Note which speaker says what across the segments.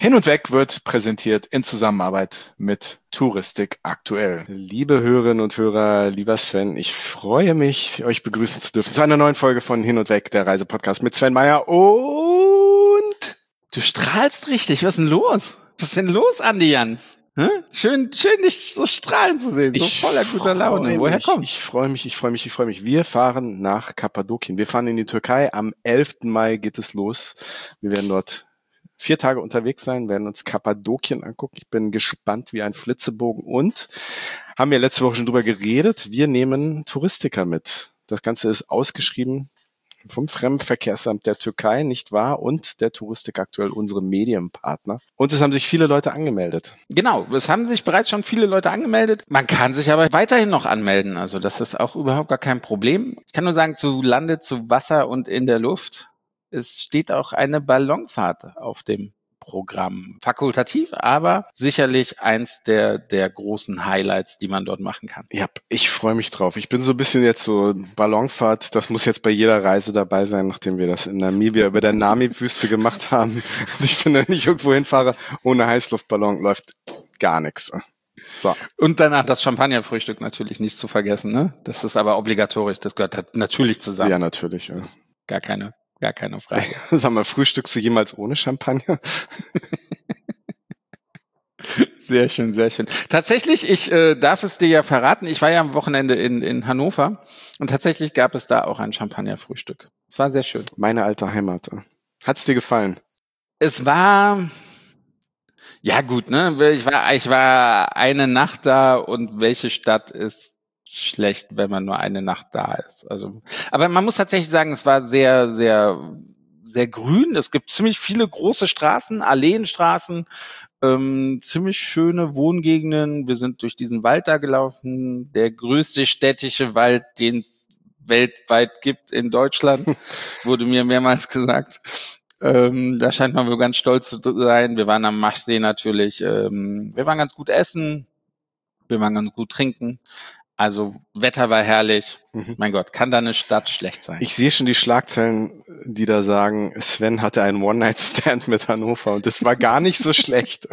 Speaker 1: Hin und Weg wird präsentiert in Zusammenarbeit mit Touristik aktuell.
Speaker 2: Liebe Hörerinnen und Hörer, lieber Sven, ich freue mich, euch begrüßen zu dürfen zu einer neuen Folge von Hin und Weg, der Reisepodcast mit Sven Meyer und...
Speaker 3: Du strahlst richtig, was ist denn los? Was ist denn los, Andi Jans? Schön, dich so strahlen zu sehen, so voller guter Laune. Woher kommt's?
Speaker 2: Ich freue mich. Wir fahren nach Kappadokien. Wir fahren in die Türkei. Am 11. Mai geht es los. Wir werden dort 4 Tage unterwegs sein, werden uns Kappadokien angucken. Ich bin gespannt wie ein Flitzebogen und haben ja letzte Woche schon drüber geredet. Wir nehmen Touristiker mit. Das Ganze ist ausgeschrieben vom Fremdenverkehrsamt der Türkei, nicht wahr? Und der Touristik aktuell unsere Medienpartner. Und es haben sich viele Leute angemeldet.
Speaker 3: Genau, es haben sich bereits schon viele Leute angemeldet. Man kann sich aber weiterhin noch anmelden. Also das ist auch überhaupt gar kein Problem. Ich kann nur sagen, zu Lande, zu Wasser und in der Luft. Es steht auch eine Ballonfahrt auf dem Programm. Fakultativ, aber sicherlich eins der großen Highlights, die man dort machen kann.
Speaker 2: Ja, ich freue mich drauf. Ich bin so ein bisschen jetzt so Ballonfahrt, das muss jetzt bei jeder Reise dabei sein, nachdem wir das in Namibia über der Namib-Wüste gemacht haben. Ich bin, wenn ich irgendwo hinfahre, ohne Heißluftballon läuft gar nichts. So.
Speaker 3: Und danach das Champagnerfrühstück natürlich nicht zu vergessen, ne? Das ist aber obligatorisch, das gehört natürlich zusammen.
Speaker 2: Ja, natürlich. Ja.
Speaker 3: Gar keine Frage.
Speaker 2: Sag mal, frühstückst du jemals ohne Champagner?
Speaker 3: Sehr schön, sehr schön. Tatsächlich, ich darf es dir ja verraten, ich war ja am Wochenende in Hannover und tatsächlich gab es da auch ein Champagnerfrühstück. Es war sehr schön.
Speaker 2: Meine alte Heimat. Hat's dir gefallen?
Speaker 3: Es war... Ja gut, ne? Ich war eine Nacht da und welche Stadt ist schlecht, wenn man nur eine Nacht da ist. Also, aber man muss tatsächlich sagen, es war sehr, sehr, sehr grün. Es gibt ziemlich viele große Straßen, Alleenstraßen, ziemlich schöne Wohngegenden. Wir sind durch diesen Wald da gelaufen, der größte städtische Wald, den es weltweit gibt in Deutschland, wurde mir mehrmals gesagt. Da scheint man wohl ganz stolz zu sein. Wir waren am Maschsee natürlich. Wir waren ganz gut essen. Wir waren ganz gut trinken. Also Wetter war herrlich. Mein Gott, kann da eine Stadt schlecht sein?
Speaker 2: Ich sehe schon die Schlagzeilen, die da sagen, Sven hatte einen One-Night-Stand mit Hannover und das war gar nicht so schlecht.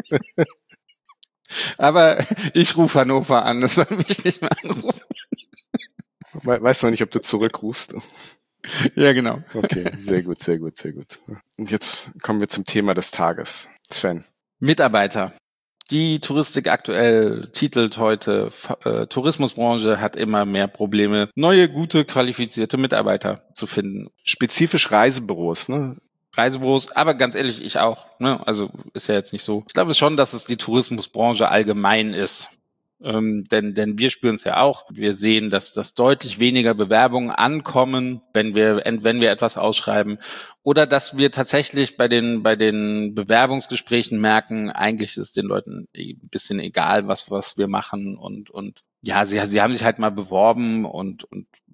Speaker 3: Aber ich rufe Hannover an, das soll mich nicht mehr anrufen.
Speaker 2: Weißt du noch nicht, ob du zurückrufst?
Speaker 3: Ja, genau.
Speaker 2: Okay, sehr gut. Und jetzt kommen wir zum Thema des Tages. Sven.
Speaker 3: Mitarbeiter. Die Touristik aktuell titelt heute, Tourismusbranche hat immer mehr Probleme, neue, gute, qualifizierte Mitarbeiter zu finden.
Speaker 2: Spezifisch Reisebüros, ne?
Speaker 3: Reisebüros, aber ganz ehrlich, ich auch. Ne? Also ist ja jetzt nicht so. Ich glaube schon, dass es die Tourismusbranche allgemein ist. Denn wir spüren es ja auch. Wir sehen, dass deutlich weniger Bewerbungen ankommen, wenn wir etwas ausschreiben. Oder dass wir tatsächlich bei den Bewerbungsgesprächen merken, eigentlich ist den Leuten ein bisschen egal, was wir machen. Und ja, sie haben sich halt mal beworben und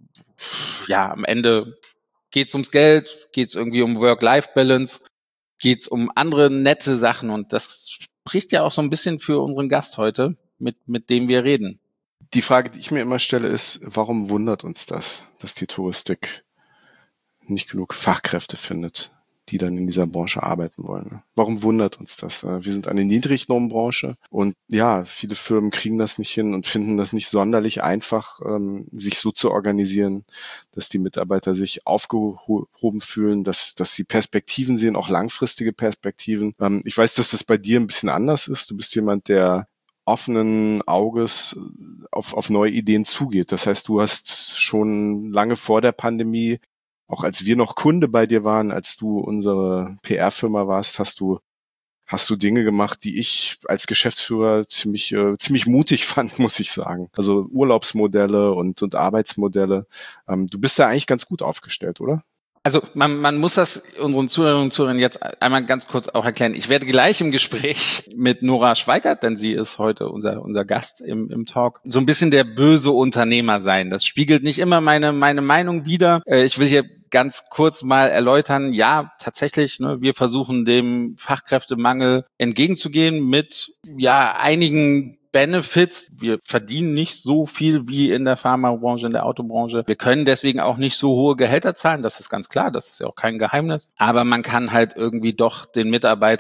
Speaker 3: ja, am Ende geht's ums Geld, geht's irgendwie um Work-Life-Balance, geht's um andere nette Sachen. Und das spricht ja auch so ein bisschen für unseren Gast heute, mit dem wir reden.
Speaker 2: Die Frage, die ich mir immer stelle, ist, warum wundert uns das, dass die Touristik nicht genug Fachkräfte findet, die dann in dieser Branche arbeiten wollen? Warum wundert uns das? Wir sind eine Niedriglohnbranche und ja, viele Firmen kriegen das nicht hin und finden das nicht sonderlich einfach, sich so zu organisieren, dass die Mitarbeiter sich aufgehoben fühlen, dass sie Perspektiven sehen, auch langfristige Perspektiven. Ich weiß, dass das bei dir ein bisschen anders ist. Du bist jemand, der offenen Auges auf neue Ideen zugeht. Das heißt, du hast schon lange vor der Pandemie, auch als wir noch Kunde bei dir waren, als du unsere PR-Firma warst, hast du Dinge gemacht, die ich als Geschäftsführer ziemlich mutig fand, muss ich sagen. Also Urlaubsmodelle und Arbeitsmodelle. Du bist da eigentlich ganz gut aufgestellt, oder?
Speaker 3: Also man muss das unseren Zuhörerinnen und Zuhörern jetzt einmal ganz kurz auch erklären. Ich werde gleich im Gespräch mit Nora Schweikert, denn sie ist heute unser Gast im Talk, so ein bisschen der böse Unternehmer sein. Das spiegelt nicht immer meine Meinung wider. Ich will hier ganz kurz mal erläutern, ja, tatsächlich, ne, wir versuchen dem Fachkräftemangel entgegenzugehen mit einigen Benefits. Wir verdienen nicht so viel wie in der Pharmabranche, in der Autobranche. Wir können deswegen auch nicht so hohe Gehälter zahlen. Das ist ganz klar. Das ist ja auch kein Geheimnis. Aber man kann halt irgendwie doch den Mitarbeitern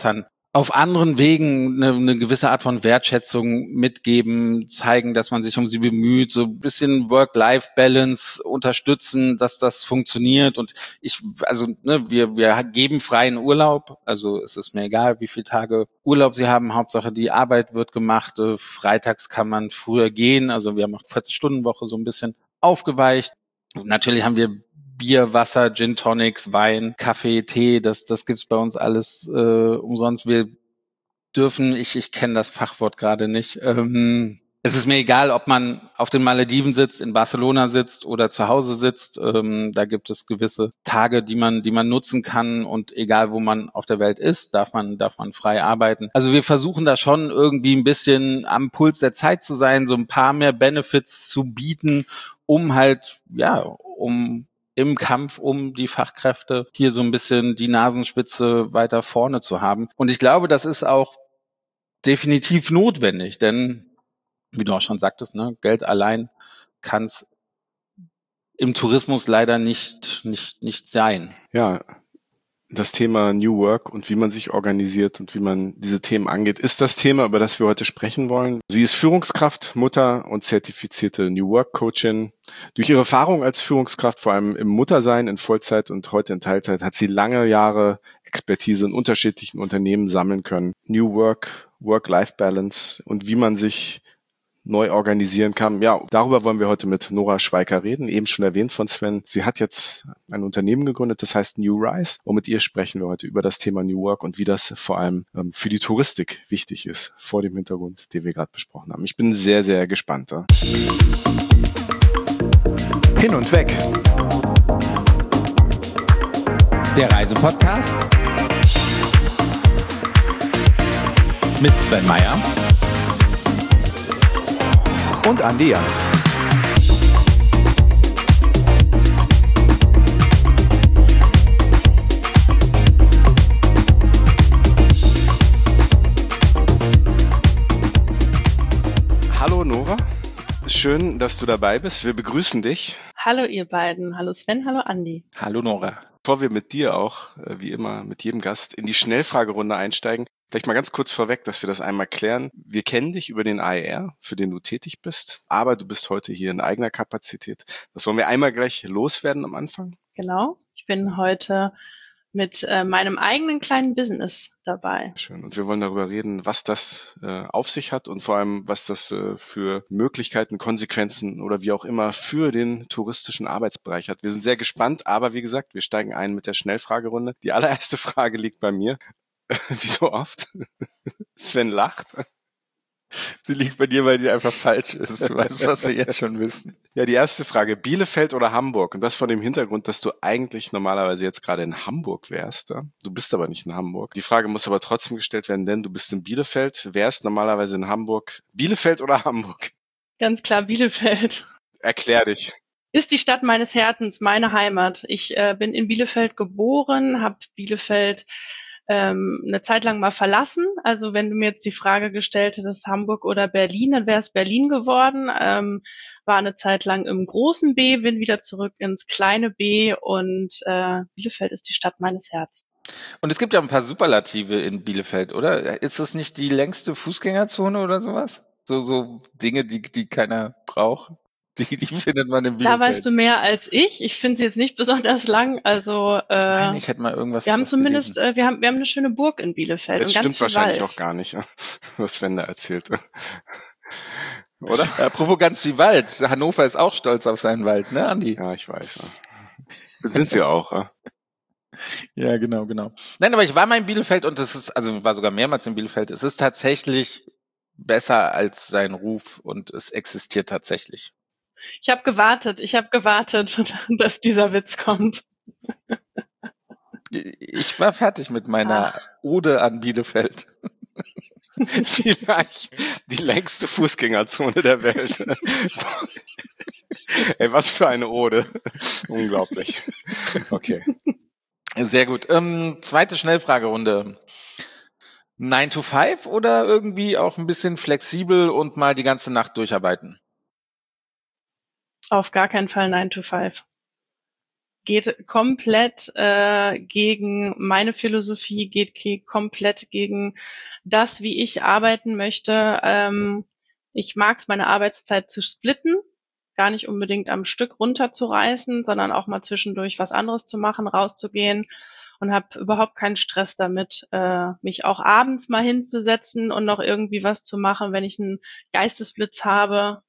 Speaker 3: auf anderen Wegen eine gewisse Art von Wertschätzung mitgeben, zeigen, dass man sich um sie bemüht, so ein bisschen Work-Life-Balance unterstützen, dass das funktioniert. Und wir geben freien Urlaub. Also es ist mir egal, wie viele Tage Urlaub Sie haben. Hauptsache die Arbeit wird gemacht. Freitags kann man früher gehen. Also wir haben auch 40-Stunden-Woche so ein bisschen aufgeweicht. Und natürlich haben wir Bier, Wasser, Gin Tonics, Wein, Kaffee, Tee, das gibt's bei uns alles umsonst. Wir dürfen, ich kenne das Fachwort gerade nicht. Es ist mir egal, ob man auf den Malediven sitzt, in Barcelona sitzt oder zu Hause sitzt. Da gibt es gewisse Tage, die man nutzen kann, und egal, wo man auf der Welt ist, darf man frei arbeiten. Also wir versuchen da schon irgendwie ein bisschen am Puls der Zeit zu sein, so ein paar mehr Benefits zu bieten, um im Kampf um die Fachkräfte hier so ein bisschen die Nasenspitze weiter vorne zu haben. Und ich glaube, das ist auch definitiv notwendig, denn, wie du auch schon sagtest, ne, Geld allein kann es im Tourismus leider nicht sein.
Speaker 2: Ja, das Thema New Work und wie man sich organisiert und wie man diese Themen angeht, ist das Thema, über das wir heute sprechen wollen. Sie ist Führungskraft, Mutter und zertifizierte New Work Coachin. Durch ihre Erfahrung als Führungskraft, vor allem im Muttersein in Vollzeit und heute in Teilzeit, hat sie lange Jahre Expertise in unterschiedlichen Unternehmen sammeln können. New Work, Work-Life-Balance und wie man sich neu organisieren kann. Ja, darüber wollen wir heute mit Nora Schweiker reden, eben schon erwähnt von Sven. Sie hat jetzt ein Unternehmen gegründet, das heißt New Rise. Und mit ihr sprechen wir heute über das Thema New Work und wie das vor allem für die Touristik wichtig ist, vor dem Hintergrund, den wir gerade besprochen haben. Ich bin sehr, sehr gespannt.
Speaker 1: Hin und weg.
Speaker 3: Der Reisepodcast
Speaker 1: Mit Sven Meyer und Andi Jans.
Speaker 2: Hallo Nora, schön, dass du dabei bist. Wir begrüßen dich.
Speaker 4: Hallo ihr beiden. Hallo Sven, hallo Andi.
Speaker 3: Hallo Nora.
Speaker 2: Bevor wir mit dir auch, wie immer, mit jedem Gast in die Schnellfragerunde einsteigen, vielleicht mal ganz kurz vorweg, dass wir das einmal klären. Wir kennen dich über den AER, für den du tätig bist, aber du bist heute hier in eigener Kapazität. Das wollen wir einmal gleich loswerden am Anfang.
Speaker 4: Genau, ich bin heute mit meinem eigenen kleinen Business dabei.
Speaker 2: Schön. Und wir wollen darüber reden, was das auf sich hat und vor allem, was das für Möglichkeiten, Konsequenzen oder wie auch immer für den touristischen Arbeitsbereich hat. Wir sind sehr gespannt, aber wie gesagt, wir steigen ein mit der Schnellfragerunde. Die allererste Frage liegt bei mir. Wie so oft. Sven lacht.
Speaker 3: Sie liegt bei dir, weil sie einfach falsch ist. Du weißt, was wir jetzt schon wissen.
Speaker 2: Ja, die erste Frage. Bielefeld oder Hamburg? Und das vor dem Hintergrund, dass du eigentlich normalerweise jetzt gerade in Hamburg wärst. Ja? Du bist aber nicht in Hamburg. Die Frage muss aber trotzdem gestellt werden, denn du bist in Bielefeld, wärst normalerweise in Hamburg. Bielefeld oder Hamburg?
Speaker 4: Ganz klar Bielefeld.
Speaker 2: Erklär dich.
Speaker 4: Ist die Stadt meines Herzens, meine Heimat. Ich bin in Bielefeld geboren, habe Bielefeld eine Zeit lang mal verlassen. Also wenn du mir jetzt die Frage gestellt hättest, Hamburg oder Berlin, dann wäre es Berlin geworden. War eine Zeit lang im großen B, bin wieder zurück ins kleine B und Bielefeld ist die Stadt meines Herzens.
Speaker 3: Und es gibt ja ein paar Superlative in Bielefeld, oder? Ist das nicht die längste Fußgängerzone oder sowas? So Dinge, die keiner braucht. Die findet man in Bielefeld.
Speaker 4: Da weißt du mehr als ich. Ich finde sie jetzt nicht besonders lang. Also
Speaker 3: ich meine, ich hätte mal irgendwas.
Speaker 4: Wir haben zumindest, wir haben eine schöne Burg in Bielefeld.
Speaker 2: Das
Speaker 4: und
Speaker 2: stimmt
Speaker 4: ganz
Speaker 2: wahrscheinlich
Speaker 4: Wald.
Speaker 2: auch gar nicht, was Sven da erzählt. Oder?
Speaker 3: Apropos ganz viel Wald. Hannover ist auch stolz auf seinen Wald, ne, Andi?
Speaker 2: Ja, ich weiß. Sind wir auch.
Speaker 3: Ja, genau. Nein, aber ich war mal in Bielefeld und war sogar mehrmals in Bielefeld. Es ist tatsächlich besser als sein Ruf und es existiert tatsächlich.
Speaker 4: Ich habe gewartet, dass dieser Witz kommt.
Speaker 3: Ich war fertig mit meiner Ode an Bielefeld.
Speaker 2: Vielleicht die längste Fußgängerzone der Welt. Ey, was für eine Ode. Unglaublich. Okay.
Speaker 3: Sehr gut. Zweite Schnellfragerunde. 9 to 5 oder irgendwie auch ein bisschen flexibel und mal die ganze Nacht durcharbeiten?
Speaker 4: Auf gar keinen Fall 9 to 5. geht komplett gegen meine Philosophie, geht komplett gegen das, wie ich arbeiten möchte. Ich mag es, meine Arbeitszeit zu splitten, gar nicht unbedingt am Stück runterzureißen, sondern auch mal zwischendurch was anderes zu machen, rauszugehen und habe überhaupt keinen Stress damit, mich auch abends mal hinzusetzen und noch irgendwie was zu machen, wenn ich einen Geistesblitz habe.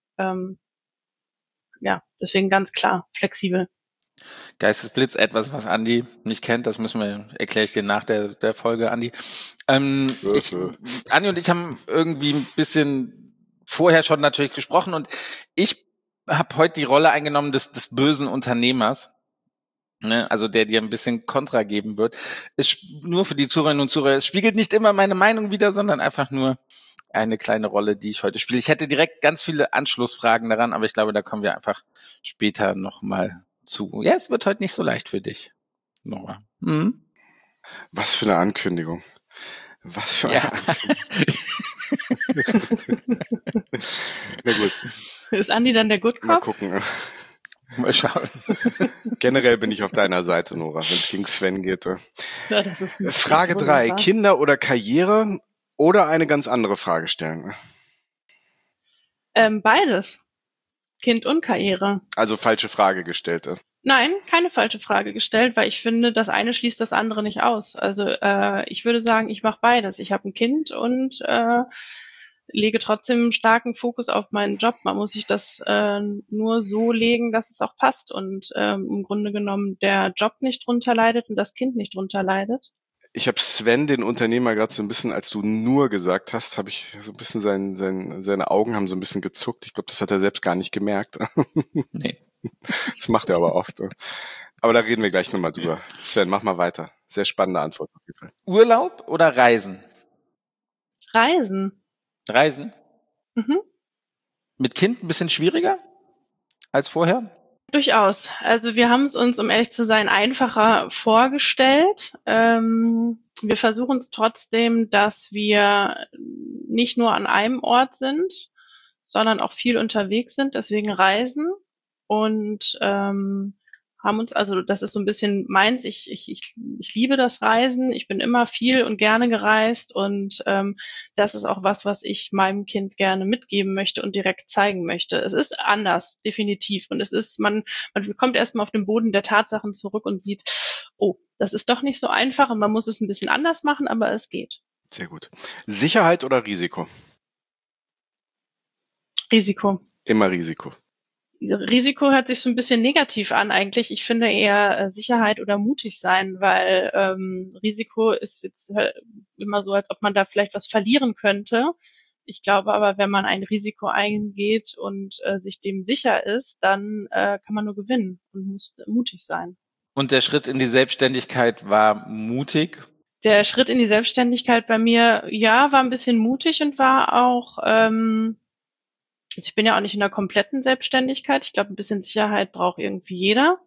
Speaker 4: Ja, deswegen ganz klar, flexibel.
Speaker 3: Geistesblitz, etwas, was Andi nicht kennt, das erkläre ich dir nach der Folge, Andi. Andi und ich haben irgendwie ein bisschen vorher schon natürlich gesprochen und ich habe heute die Rolle eingenommen des bösen Unternehmers, ne? Also der dir ein bisschen Kontra geben wird. Nur für die Zuhörerinnen und Zuhörer, es spiegelt nicht immer meine Meinung wider, sondern einfach nur eine kleine Rolle, die ich heute spiele. Ich hätte direkt ganz viele Anschlussfragen daran, aber ich glaube, da kommen wir einfach später nochmal zu. Ja, es wird heute nicht so leicht für dich, Nora. Mhm.
Speaker 2: Was für eine Ankündigung. Was für eine Ankündigung. Na gut.
Speaker 4: Ist Andi dann der Good Cop?
Speaker 2: Mal gucken.
Speaker 3: Mal schauen.
Speaker 2: Generell bin ich auf deiner Seite, Nora, wenn es gegen Sven geht.
Speaker 4: Ja, das ist
Speaker 2: Frage 3. Kinder oder Karriere oder eine ganz andere Frage stellen?
Speaker 4: Beides. Kind und Karriere.
Speaker 2: Also falsche Frage gestellt.
Speaker 4: Nein, keine falsche Frage gestellt, weil ich finde, das eine schließt das andere nicht aus. Also ich würde sagen, ich mache beides. Ich habe ein Kind und lege trotzdem starken Fokus auf meinen Job. Man muss sich das nur so legen, dass es auch passt und im Grunde genommen der Job nicht drunter leidet und das Kind nicht drunter leidet.
Speaker 2: Ich habe Sven, den Unternehmer, gerade so ein bisschen, als du nur gesagt hast, habe ich so ein bisschen seine Augen haben so ein bisschen gezuckt. Ich glaube, das hat er selbst gar nicht gemerkt.
Speaker 3: Nee.
Speaker 2: Das macht er aber oft. Aber da reden wir gleich nochmal drüber. Sven, mach mal weiter. Sehr spannende Antwort auf jeden Fall.
Speaker 3: Urlaub oder Reisen?
Speaker 4: Reisen.
Speaker 3: Reisen?
Speaker 4: Mhm.
Speaker 3: Mit Kind ein bisschen schwieriger als vorher?
Speaker 4: Durchaus. Also wir haben es uns, um ehrlich zu sein, einfacher vorgestellt. Wir versuchen es trotzdem, dass wir nicht nur an einem Ort sind, sondern auch viel unterwegs sind, deswegen reisen und haben uns, also das ist so ein bisschen meins, ich liebe das Reisen, ich bin immer viel und gerne gereist und das ist auch was ich meinem Kind gerne mitgeben möchte und direkt zeigen möchte. Es ist anders, definitiv. Und es ist, man kommt erstmal auf den Boden der Tatsachen zurück und sieht, oh, das ist doch nicht so einfach und man muss es ein bisschen anders machen, aber es geht.
Speaker 2: Sehr gut. Sicherheit oder Risiko?
Speaker 4: Risiko.
Speaker 2: Immer Risiko.
Speaker 4: Risiko hört sich so ein bisschen negativ an eigentlich. Ich finde eher Sicherheit oder mutig sein, weil Risiko ist jetzt immer so, als ob man da vielleicht was verlieren könnte. Ich glaube aber, wenn man ein Risiko eingeht und sich dem sicher ist, dann kann man nur gewinnen und muss mutig sein.
Speaker 3: Und der Schritt in die Selbstständigkeit war mutig?
Speaker 4: Der Schritt in die Selbstständigkeit bei mir, ja, war ein bisschen mutig und war auch also ich bin ja auch nicht in der kompletten Selbstständigkeit. Ich glaube, ein bisschen Sicherheit braucht irgendwie jeder.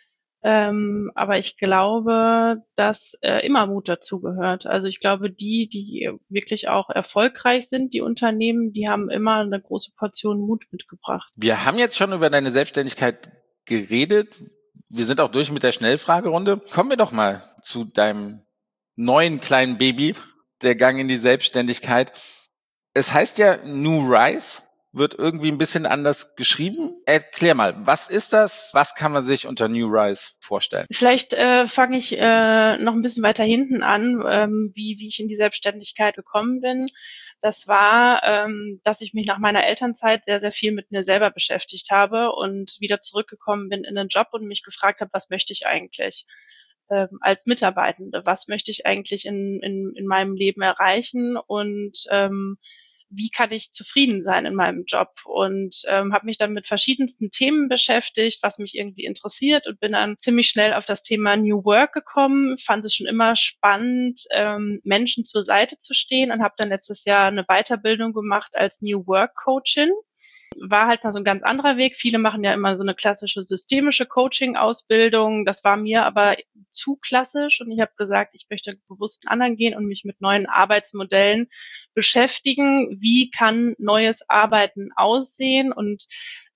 Speaker 4: Aber ich glaube, dass immer Mut dazugehört. Also ich glaube, die wirklich auch erfolgreich sind, die Unternehmen, die haben immer eine große Portion Mut mitgebracht.
Speaker 3: Wir haben jetzt schon über deine Selbstständigkeit geredet. Wir sind auch durch mit der Schnellfragerunde. Kommen wir doch mal zu deinem neuen kleinen Baby, der Gang in die Selbstständigkeit. Es heißt ja New Rise, wird irgendwie ein bisschen anders geschrieben. Erklär mal, was ist das? Was kann man sich unter New Rise vorstellen?
Speaker 4: Vielleicht fange ich noch ein bisschen weiter hinten an, wie ich in die Selbstständigkeit gekommen bin. Das war, dass ich mich nach meiner Elternzeit sehr, sehr viel mit mir selber beschäftigt habe und wieder zurückgekommen bin in den Job und mich gefragt habe, was möchte ich eigentlich als Mitarbeitende? Was möchte ich eigentlich in meinem Leben erreichen? Und wie kann ich zufrieden sein in meinem Job? Und habe mich dann mit verschiedensten Themen beschäftigt, was mich irgendwie interessiert und bin dann ziemlich schnell auf das Thema New Work gekommen, fand es schon immer spannend, Menschen zur Seite zu stehen und habe dann letztes Jahr eine Weiterbildung gemacht als New Work Coachin. War halt mal so ein ganz anderer Weg. Viele machen ja immer so eine klassische systemische Coaching-Ausbildung. Das war mir aber zu klassisch und ich habe gesagt, ich möchte bewusst einen anderen gehen und mich mit neuen Arbeitsmodellen beschäftigen. Wie kann neues Arbeiten aussehen und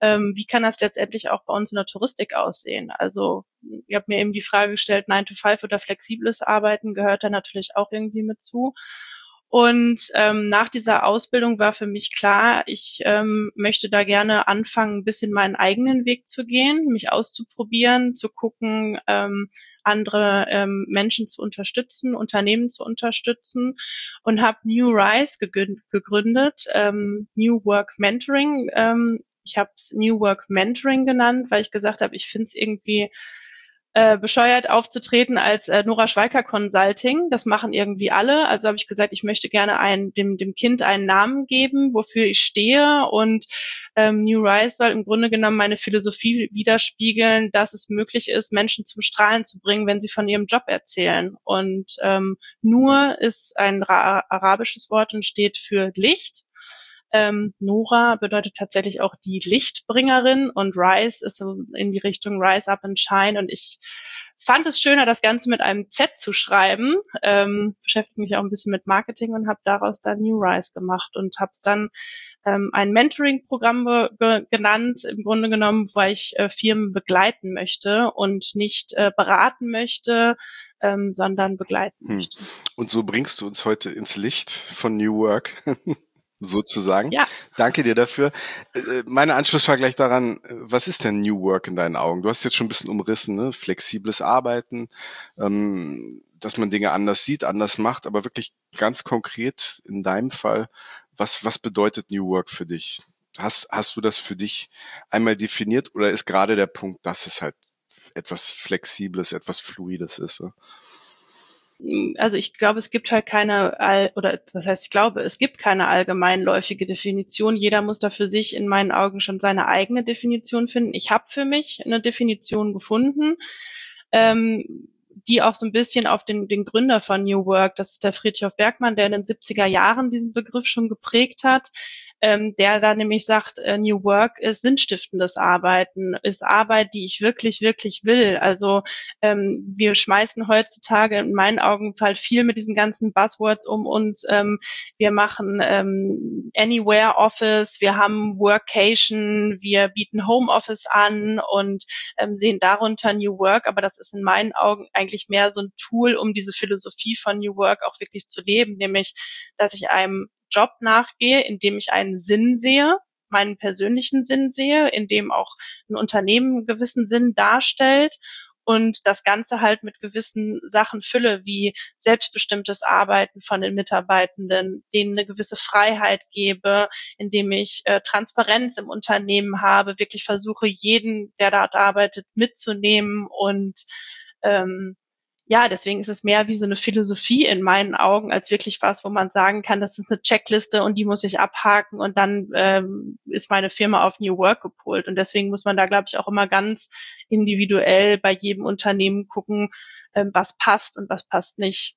Speaker 4: wie kann das letztendlich auch bei uns in der Touristik aussehen? Also ihr habt mir eben die Frage gestellt, 9 to 5 oder flexibles Arbeiten gehört da natürlich auch irgendwie mit zu. Und nach dieser Ausbildung war für mich klar, ich möchte da gerne anfangen, ein bisschen meinen eigenen Weg zu gehen, mich auszuprobieren, zu gucken, andere Menschen zu unterstützen, Unternehmen zu unterstützen und habe New Rise gegründet, New Work Mentoring. Ich habe es New Work Mentoring genannt, weil ich gesagt habe, ich finde es irgendwie bescheuert aufzutreten als Nora Schweiker Consulting. Das machen irgendwie alle. Also habe ich gesagt, ich möchte gerne dem Kind einen Namen geben, wofür ich stehe. Und New Rise soll im Grunde genommen meine Philosophie widerspiegeln, dass es möglich ist, Menschen zum Strahlen zu bringen, wenn sie von ihrem Job erzählen. Und Nur ist ein arabisches Wort und steht für Licht. Nora bedeutet tatsächlich auch die Lichtbringerin und Rise ist so in die Richtung Rise Up and Shine und ich fand es schöner, das Ganze mit einem Z zu schreiben, beschäftige mich auch ein bisschen mit Marketing und habe daraus dann New Rise gemacht und habe es dann ein Mentoring-Programm genannt, im Grunde genommen, weil ich Firmen begleiten möchte und nicht beraten möchte, sondern begleiten möchte.
Speaker 2: Und so bringst du uns heute ins Licht von New Work. Sozusagen.
Speaker 4: Ja.
Speaker 2: Danke dir dafür. Meine Anschlussfrage gleich daran, was ist denn New Work in deinen Augen? Du hast jetzt schon ein bisschen umrissen, ne? Flexibles Arbeiten, dass man Dinge anders sieht, anders macht, aber wirklich ganz konkret in deinem Fall, was bedeutet New Work für dich? Hast du das für dich einmal definiert oder ist gerade der Punkt, dass es halt etwas Flexibles, etwas Fluides ist? Ne?
Speaker 4: Also ich glaube, es gibt halt es gibt keine allgemeinläufige Definition. Jeder muss da für sich in meinen Augen schon seine eigene Definition finden. Ich habe für mich eine Definition gefunden, die auch so ein bisschen auf den Gründer von New Work, das ist der Frithjof Bergmann, der in den 70er Jahren diesen Begriff schon geprägt hat, der da nämlich sagt, New Work ist sinnstiftendes Arbeiten, ist Arbeit, die ich wirklich, wirklich will. Also wir schmeißen heutzutage in meinen Augen halt viel mit diesen ganzen Buzzwords um uns. Wir machen Anywhere Office, wir haben Workation, wir bieten Homeoffice an und sehen darunter New Work, aber das ist in meinen Augen eigentlich mehr so ein Tool, um diese Philosophie von New Work auch wirklich zu leben, nämlich, dass ich einem Job nachgehe, in dem ich einen Sinn sehe, meinen persönlichen Sinn sehe, in dem auch ein Unternehmen einen gewissen Sinn darstellt und das Ganze halt mit gewissen Sachen fülle, wie selbstbestimmtes Arbeiten von den Mitarbeitenden, denen eine gewisse Freiheit gebe, indem ich Transparenz im Unternehmen habe, wirklich versuche, jeden, der dort arbeitet, mitzunehmen und deswegen ist es mehr wie so eine Philosophie in meinen Augen, als wirklich was, wo man sagen kann, das ist eine Checkliste und die muss ich abhaken und dann ist meine Firma auf New Work gepolt. Und deswegen muss man da, glaube ich, auch immer ganz individuell bei jedem Unternehmen gucken, was passt und was passt nicht.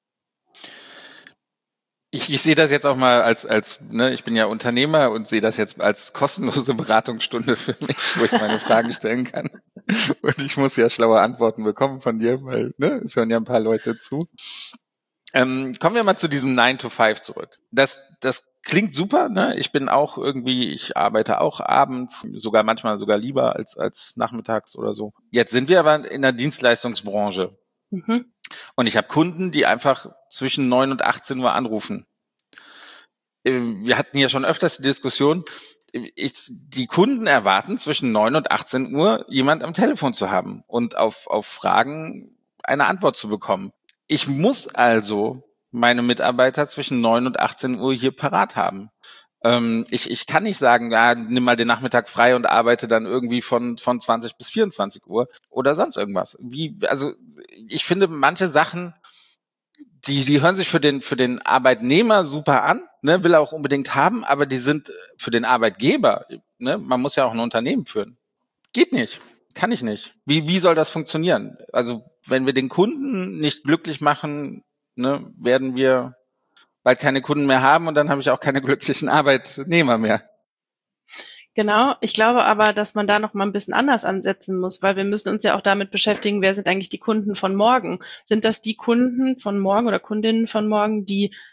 Speaker 3: Ich sehe das jetzt auch mal ich bin ja Unternehmer und sehe das jetzt als kostenlose Beratungsstunde für mich, wo ich meine Fragen stellen kann. Und ich muss ja schlaue Antworten bekommen von dir, weil es hören ja ein paar Leute zu. Kommen wir mal zu diesem 9 to 5 zurück. Das klingt super, ne? Ich arbeite auch abends, manchmal sogar lieber als nachmittags oder so. Jetzt sind wir aber in der Dienstleistungsbranche. Mhm. Und ich habe Kunden, die einfach zwischen 9 und 18 Uhr anrufen. Wir hatten ja schon öfters die Diskussion, die Kunden erwarten zwischen 9 und 18 Uhr jemand am Telefon zu haben und auf Fragen eine Antwort zu bekommen. Ich muss also meine Mitarbeiter zwischen 9 und 18 Uhr hier parat haben. Ich kann nicht sagen, nimm mal den Nachmittag frei und arbeite dann irgendwie von 20 bis 24 Uhr oder sonst irgendwas. Ich finde, manche Sachen, die hören sich für den Arbeitnehmer super an, ne, will er auch unbedingt haben, aber die sind für den Arbeitgeber, ne, man muss ja auch ein Unternehmen führen. Geht nicht, kann ich nicht. Wie soll das funktionieren? Also, wenn wir den Kunden nicht glücklich machen, ne, werden wir bald keine Kunden mehr haben und dann habe ich auch keine glücklichen Arbeitnehmer mehr.
Speaker 4: Genau, ich glaube aber, dass man da noch mal ein bisschen anders ansetzen muss, weil wir müssen uns ja auch damit beschäftigen, wer sind eigentlich die Kunden von morgen? Sind das die Kunden von morgen oder Kundinnen von morgen, die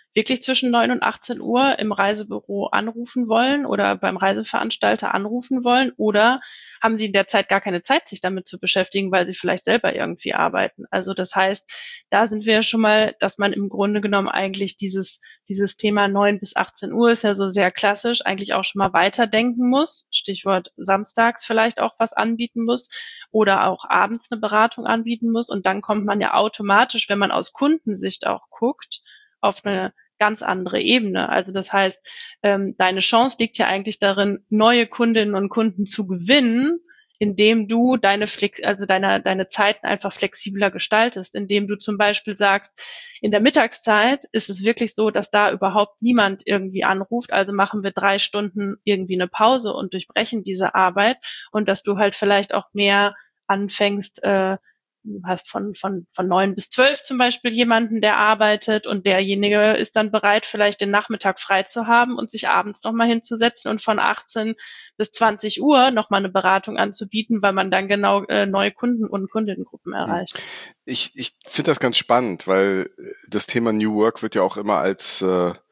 Speaker 4: wirklich zwischen 9 und 18 Uhr im Reisebüro anrufen wollen oder beim Reiseveranstalter anrufen wollen, oder haben sie in der Zeit gar keine Zeit, sich damit zu beschäftigen, weil sie vielleicht selber irgendwie arbeiten. Also das heißt, da sind wir schon mal, dass man im Grunde genommen eigentlich dieses Thema 9 bis 18 Uhr ist ja so sehr klassisch, eigentlich auch schon mal weiterdenken muss. Stichwort samstags vielleicht auch was anbieten muss oder auch abends eine Beratung anbieten muss. Und dann kommt man ja automatisch, wenn man aus Kundensicht auch guckt, auf eine ganz andere Ebene. Also das heißt, deine Chance liegt ja eigentlich darin, neue Kundinnen und Kunden zu gewinnen, indem du deine Zeiten einfach flexibler gestaltest, indem du zum Beispiel sagst, in der Mittagszeit ist es wirklich so, dass da überhaupt niemand irgendwie anruft, also machen wir 3 Stunden irgendwie eine Pause und durchbrechen diese Arbeit, und dass du halt vielleicht auch mehr anfängst, du hast von 9 bis 12 zum Beispiel jemanden, der arbeitet, und derjenige ist dann bereit, vielleicht den Nachmittag frei zu haben und sich abends nochmal hinzusetzen und von 18 bis 20 Uhr nochmal eine Beratung anzubieten, weil man dann genau neue Kunden und Kundinnengruppen erreicht.
Speaker 2: Ich finde das ganz spannend, weil das Thema New Work wird ja auch immer als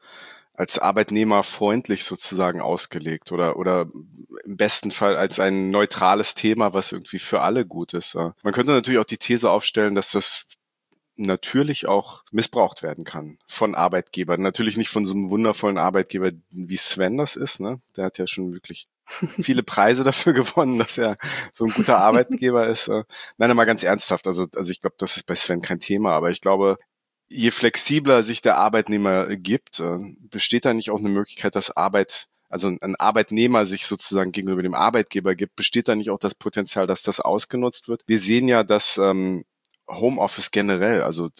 Speaker 2: arbeitnehmerfreundlich sozusagen ausgelegt oder im besten Fall als ein neutrales Thema, was irgendwie für alle gut ist. Man könnte natürlich auch die These aufstellen, dass das natürlich auch missbraucht werden kann von Arbeitgebern. Natürlich nicht von so einem wundervollen Arbeitgeber, wie Sven das ist, ne? Der hat ja schon wirklich viele Preise dafür gewonnen, dass er so ein guter Arbeitgeber ist. Nein, mal ganz ernsthaft. Also ich glaube, das ist bei Sven kein Thema, aber ich glaube, je flexibler sich der Arbeitnehmer gibt, besteht da nicht auch eine Möglichkeit, dass ein Arbeitnehmer sich sozusagen gegenüber dem Arbeitgeber gibt, besteht da nicht auch das Potenzial, dass das ausgenutzt wird? Wir sehen ja, dass Homeoffice generell, also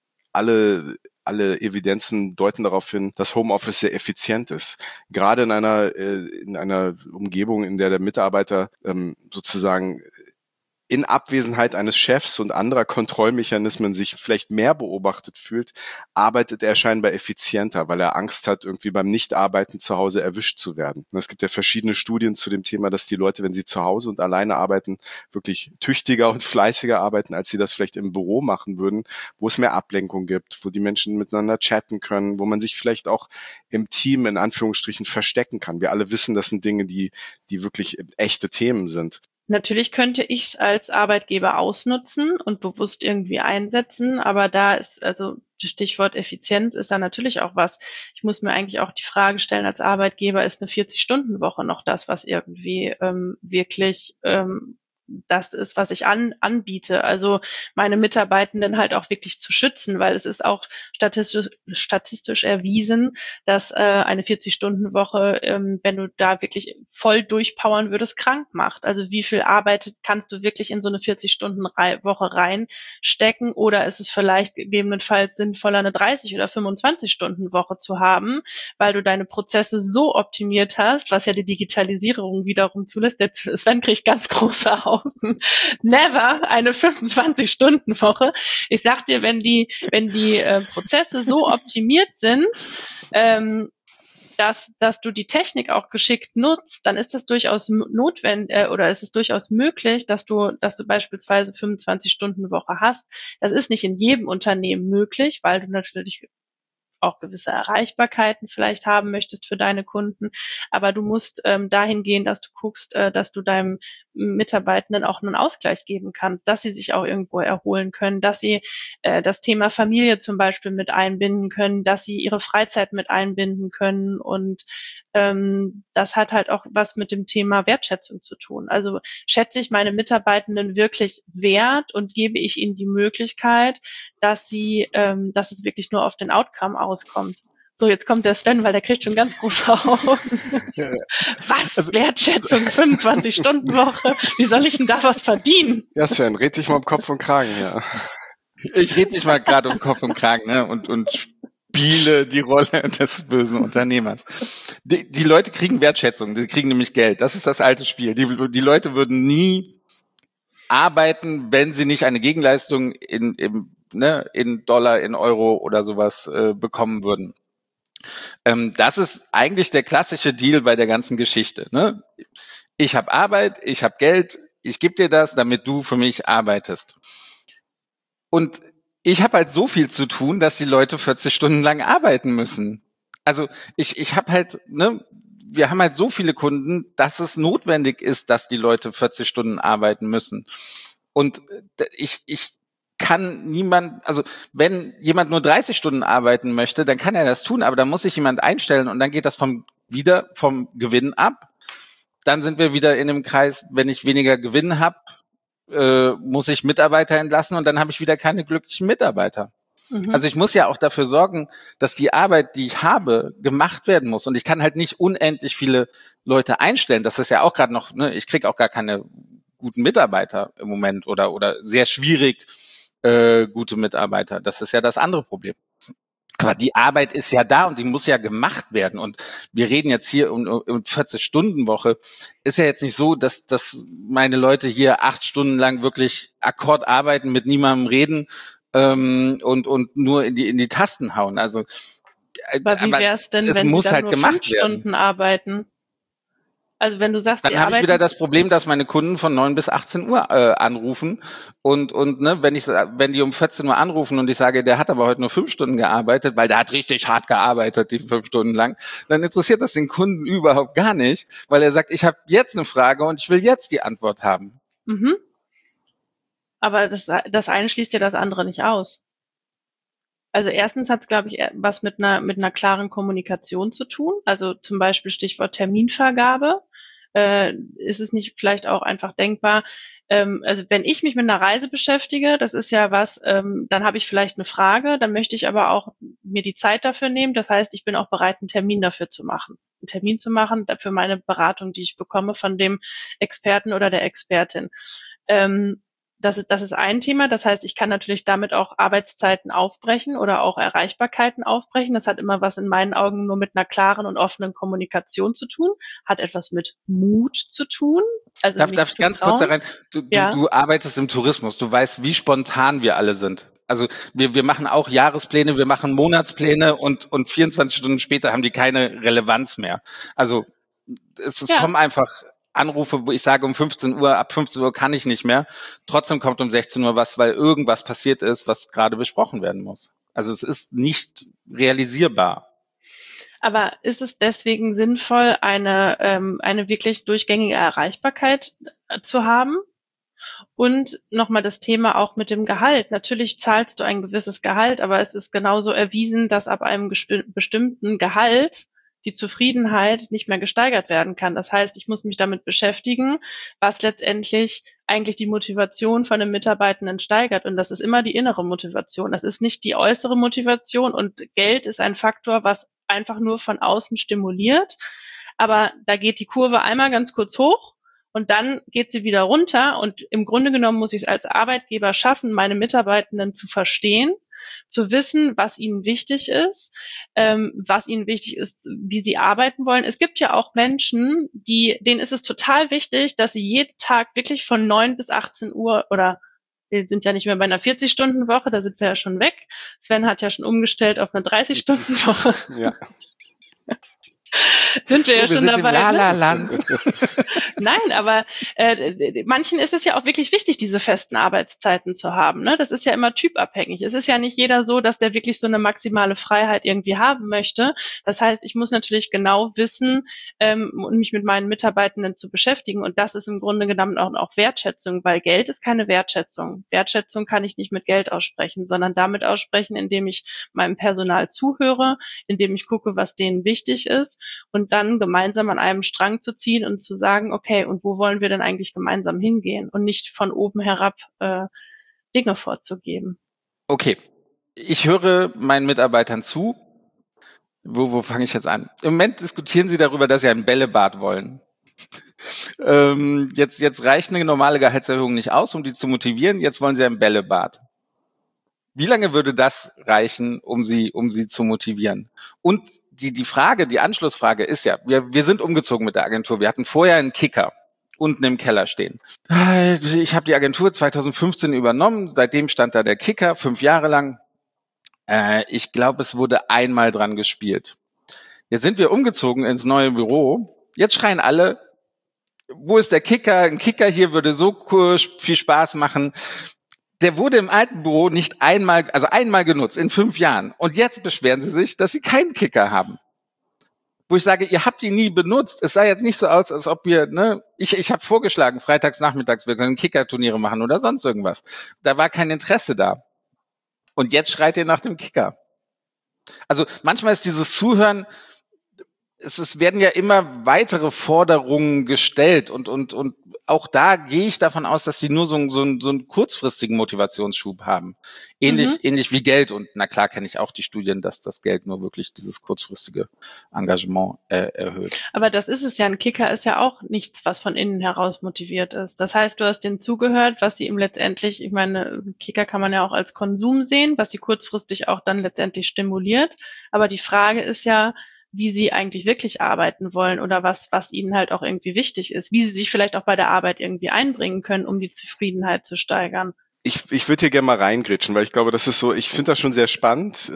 Speaker 2: alle Evidenzen deuten darauf hin, dass Homeoffice sehr effizient ist. Gerade in einer Umgebung, in der der Mitarbeiter sozusagen in Abwesenheit eines Chefs und anderer Kontrollmechanismen sich vielleicht mehr beobachtet fühlt, arbeitet er scheinbar effizienter, weil er Angst hat, irgendwie beim Nichtarbeiten zu Hause erwischt zu werden. Und es gibt ja verschiedene Studien zu dem Thema, dass die Leute, wenn sie zu Hause und alleine arbeiten, wirklich tüchtiger und fleißiger arbeiten, als sie das vielleicht im Büro machen würden, wo es mehr Ablenkung gibt, wo die Menschen miteinander chatten können, wo man sich vielleicht auch im Team in Anführungsstrichen verstecken kann. Wir alle wissen, das sind Dinge, die wirklich echte Themen sind.
Speaker 4: Natürlich könnte ich es als Arbeitgeber ausnutzen und bewusst irgendwie einsetzen, aber da ist, also Stichwort Effizienz ist da natürlich auch was. Ich muss mir eigentlich auch die Frage stellen, als Arbeitgeber, ist eine 40-Stunden-Woche noch das, was irgendwie wirklich das ist, was ich anbiete. Also meine Mitarbeitenden halt auch wirklich zu schützen, weil es ist auch statistisch erwiesen, dass eine 40-Stunden-Woche, wenn du da wirklich voll durchpowern würdest, krank macht. Also wie viel Arbeit kannst du wirklich in so eine 40-Stunden-Woche reinstecken, oder ist es vielleicht gegebenenfalls sinnvoller, eine 30- oder 25-Stunden-Woche zu haben, weil du deine Prozesse so optimiert hast, was ja die Digitalisierung wiederum zulässt. Der Sven kriegt ganz große Augen. Never eine 25-Stunden-Woche. Ich sag dir, wenn die Prozesse so optimiert sind, dass du die Technik auch geschickt nutzt, dann ist das durchaus notwendig oder ist es durchaus möglich, dass du beispielsweise 25-Stunden-Woche hast. Das ist nicht in jedem Unternehmen möglich, weil du natürlich auch gewisse Erreichbarkeiten vielleicht haben möchtest für deine Kunden. Aber du musst dahin gehen, dass du guckst, dass du deinem Mitarbeitenden auch einen Ausgleich geben kannst, dass sie sich auch irgendwo erholen können, dass sie das Thema Familie zum Beispiel mit einbinden können, dass sie ihre Freizeit mit einbinden können. Und das hat halt auch was mit dem Thema Wertschätzung zu tun. Also schätze ich meine Mitarbeitenden wirklich wert und gebe ich ihnen die Möglichkeit, dass es wirklich nur auf den Outcome auskommt. So, jetzt kommt der Sven, weil der kriegt schon ganz große Augen. Was? Wertschätzung, 25-Stunden-Woche? Wie soll ich denn da was verdienen?
Speaker 2: Ja, Sven, red dich mal um Kopf und Kragen, ja.
Speaker 3: Ich red mich mal gerade um Kopf und Kragen, ne? Und spiele die Rolle des bösen Unternehmers. Die Leute kriegen Wertschätzung, die kriegen nämlich Geld. Das ist das alte Spiel. Die Leute würden nie arbeiten, wenn sie nicht eine Gegenleistung in Dollar, in Euro oder sowas bekommen würden. Das ist eigentlich der klassische Deal bei der ganzen Geschichte. Ne? Ich habe Arbeit, ich habe Geld, ich gebe dir das, damit du für mich arbeitest. Und ich habe halt so viel zu tun, dass die Leute 40 Stunden lang arbeiten müssen. Also ich habe halt, ne, wir haben halt so viele Kunden, dass es notwendig ist, dass die Leute 40 Stunden arbeiten müssen. Und ich kann niemand, also wenn jemand nur 30 Stunden arbeiten möchte, dann kann er das tun, aber dann muss sich jemand einstellen und dann geht das wieder vom Gewinn ab. Dann sind wir wieder in dem Kreis, wenn ich weniger Gewinn habe, muss ich Mitarbeiter entlassen und dann habe ich wieder keine glücklichen Mitarbeiter. Also ich muss ja auch dafür sorgen, dass die Arbeit, die ich habe, gemacht werden muss. Und ich kann halt nicht unendlich viele Leute einstellen. Das ist ja auch gerade noch, ne, ich kriege auch gar keine guten Mitarbeiter im Moment oder sehr schwierig gute Mitarbeiter. Das ist ja das andere Problem. Aber die Arbeit ist ja da und die muss ja gemacht werden. Und wir reden jetzt hier um 40-Stunden-Woche. Ist ja jetzt nicht so, dass meine Leute hier 8 Stunden lang wirklich Akkord arbeiten, mit niemandem reden und nur in die Tasten hauen. Also,
Speaker 4: aber wie wär's denn, wenn sie dann
Speaker 3: halt
Speaker 4: nur 5 Stunden arbeiten? Also wenn du sagst,
Speaker 3: dann habe ich wieder das Problem, dass meine Kunden von 9 bis 18 Uhr anrufen und ne, wenn die um 14 Uhr anrufen und ich sage, der hat aber heute nur 5 Stunden gearbeitet, weil der hat richtig hart gearbeitet, die 5 Stunden lang, dann interessiert das den Kunden überhaupt gar nicht, weil er sagt, ich habe jetzt eine Frage und ich will jetzt die Antwort haben.
Speaker 4: Mhm. Aber das eine schließt ja das andere nicht aus. Also erstens hat es, glaube ich, was mit einer klaren Kommunikation zu tun. Also zum Beispiel Stichwort Terminvergabe. Ist es nicht vielleicht auch einfach denkbar, also wenn ich mich mit einer Reise beschäftige, das ist ja was, dann habe ich vielleicht eine Frage, dann möchte ich aber auch mir die Zeit dafür nehmen. Das heißt, ich bin auch bereit, einen Termin dafür zu machen. Einen Termin zu machen für meine Beratung, die ich bekomme von dem Experten oder der Expertin. Das ist ein Thema. Das heißt, ich kann natürlich damit auch Arbeitszeiten aufbrechen oder auch Erreichbarkeiten aufbrechen. Das hat immer was in meinen Augen nur mit einer klaren und offenen Kommunikation zu tun, hat etwas mit Mut zu tun. Also
Speaker 3: darf ich ganz kurz da rein? Du arbeitest im Tourismus. Du weißt, wie spontan wir alle sind. Also wir machen auch Jahrespläne, wir machen Monatspläne und 24 Stunden später haben die keine Relevanz mehr. Also es kommen einfach Anrufe, wo ich sage um 15 Uhr, ab 15 Uhr kann ich nicht mehr. Trotzdem kommt um 16 Uhr was, weil irgendwas passiert ist, was gerade besprochen werden muss. Also es ist nicht realisierbar.
Speaker 4: Aber ist es deswegen sinnvoll, eine wirklich durchgängige Erreichbarkeit zu haben? Und nochmal das Thema auch mit dem Gehalt. Natürlich zahlst du ein gewisses Gehalt, aber es ist genauso erwiesen, dass ab einem bestimmten Gehalt die Zufriedenheit nicht mehr gesteigert werden kann. Das heißt, ich muss mich damit beschäftigen, was letztendlich eigentlich die Motivation von einem Mitarbeitenden steigert. Und das ist immer die innere Motivation. Das ist nicht die äußere Motivation. Und Geld ist ein Faktor, was einfach nur von außen stimuliert. Aber da geht die Kurve einmal ganz kurz hoch und dann geht sie wieder runter. Und im Grunde genommen muss ich es als Arbeitgeber schaffen, meine Mitarbeitenden zu verstehen, zu wissen, was ihnen wichtig ist, wie sie arbeiten wollen. Es gibt ja auch Menschen, denen ist es total wichtig, dass sie jeden Tag wirklich von 9 bis 18 Uhr oder wir sind ja nicht mehr bei einer 40-Stunden-Woche, da sind wir ja schon weg. Sven hat ja schon umgestellt auf eine 30-Stunden-Woche.
Speaker 2: Ja.
Speaker 4: Sind wir ja schon dabei.
Speaker 3: Im La-La-Land.
Speaker 4: Nein, aber manchen ist es ja auch wirklich wichtig, diese festen Arbeitszeiten zu haben. Ne? Das ist ja immer typabhängig. Es ist ja nicht jeder so, dass der wirklich so eine maximale Freiheit irgendwie haben möchte. Das heißt, ich muss natürlich genau wissen und mich mit meinen Mitarbeitenden zu beschäftigen. Und das ist im Grunde genommen auch Wertschätzung, weil Geld ist keine Wertschätzung. Wertschätzung kann ich nicht mit Geld aussprechen, sondern damit aussprechen, indem ich meinem Personal zuhöre, indem ich gucke, was denen wichtig ist und dann gemeinsam an einem Strang zu ziehen und zu sagen, okay, und wo wollen wir denn eigentlich gemeinsam hingehen und nicht von oben herab Dinge vorzugeben.
Speaker 3: Okay, ich höre meinen Mitarbeitern zu. Wo fange ich jetzt an? Im Moment diskutieren sie darüber, dass sie ein Bällebad wollen. Jetzt reicht eine normale Gehaltserhöhung nicht aus, um die zu motivieren. Jetzt wollen sie ein Bällebad. Wie lange würde das reichen, um sie zu motivieren? Und die Anschlussfrage ist ja, wir sind umgezogen mit der Agentur. Wir hatten vorher einen Kicker unten im Keller stehen. Ich habe die Agentur 2015 übernommen. Seitdem stand da der Kicker, 5 Jahre lang. Ich glaube, es wurde einmal dran gespielt. Jetzt sind wir umgezogen ins neue Büro. Jetzt schreien alle, wo ist der Kicker? Ein Kicker hier würde so viel Spaß machen. Der wurde im alten Büro nicht einmal genutzt in 5 Jahren. Und jetzt beschweren sie sich, dass sie keinen Kicker haben. Wo ich sage, ihr habt ihn nie benutzt. Es sah jetzt nicht so aus, als ob wir, ich habe vorgeschlagen, freitags, nachmittags, wir können Kicker-Turniere machen oder sonst irgendwas. Da war kein Interesse da. Und jetzt schreit ihr nach dem Kicker. Also manchmal ist dieses Zuhören, es werden ja immer weitere Forderungen gestellt und auch da gehe ich davon aus, dass sie nur so einen kurzfristigen Motivationsschub haben. Ähnlich wie Geld. Und na klar kenne ich auch die Studien, dass das Geld nur wirklich dieses kurzfristige Engagement erhöht.
Speaker 4: Aber das ist es ja. Ein Kicker ist ja auch nichts, was von innen heraus motiviert ist. Das heißt, du hast denen zugehört, was sie ihm letztendlich, ich meine, Kicker kann man ja auch als Konsum sehen, was sie kurzfristig auch dann letztendlich stimuliert. Aber die Frage ist ja, wie sie eigentlich wirklich arbeiten wollen oder was ihnen halt auch irgendwie wichtig ist, wie sie sich vielleicht auch bei der Arbeit irgendwie einbringen können, um die Zufriedenheit zu steigern.
Speaker 2: Ich würde hier gerne mal reingrätschen, weil ich glaube, das ist so, ich finde das schon sehr spannend.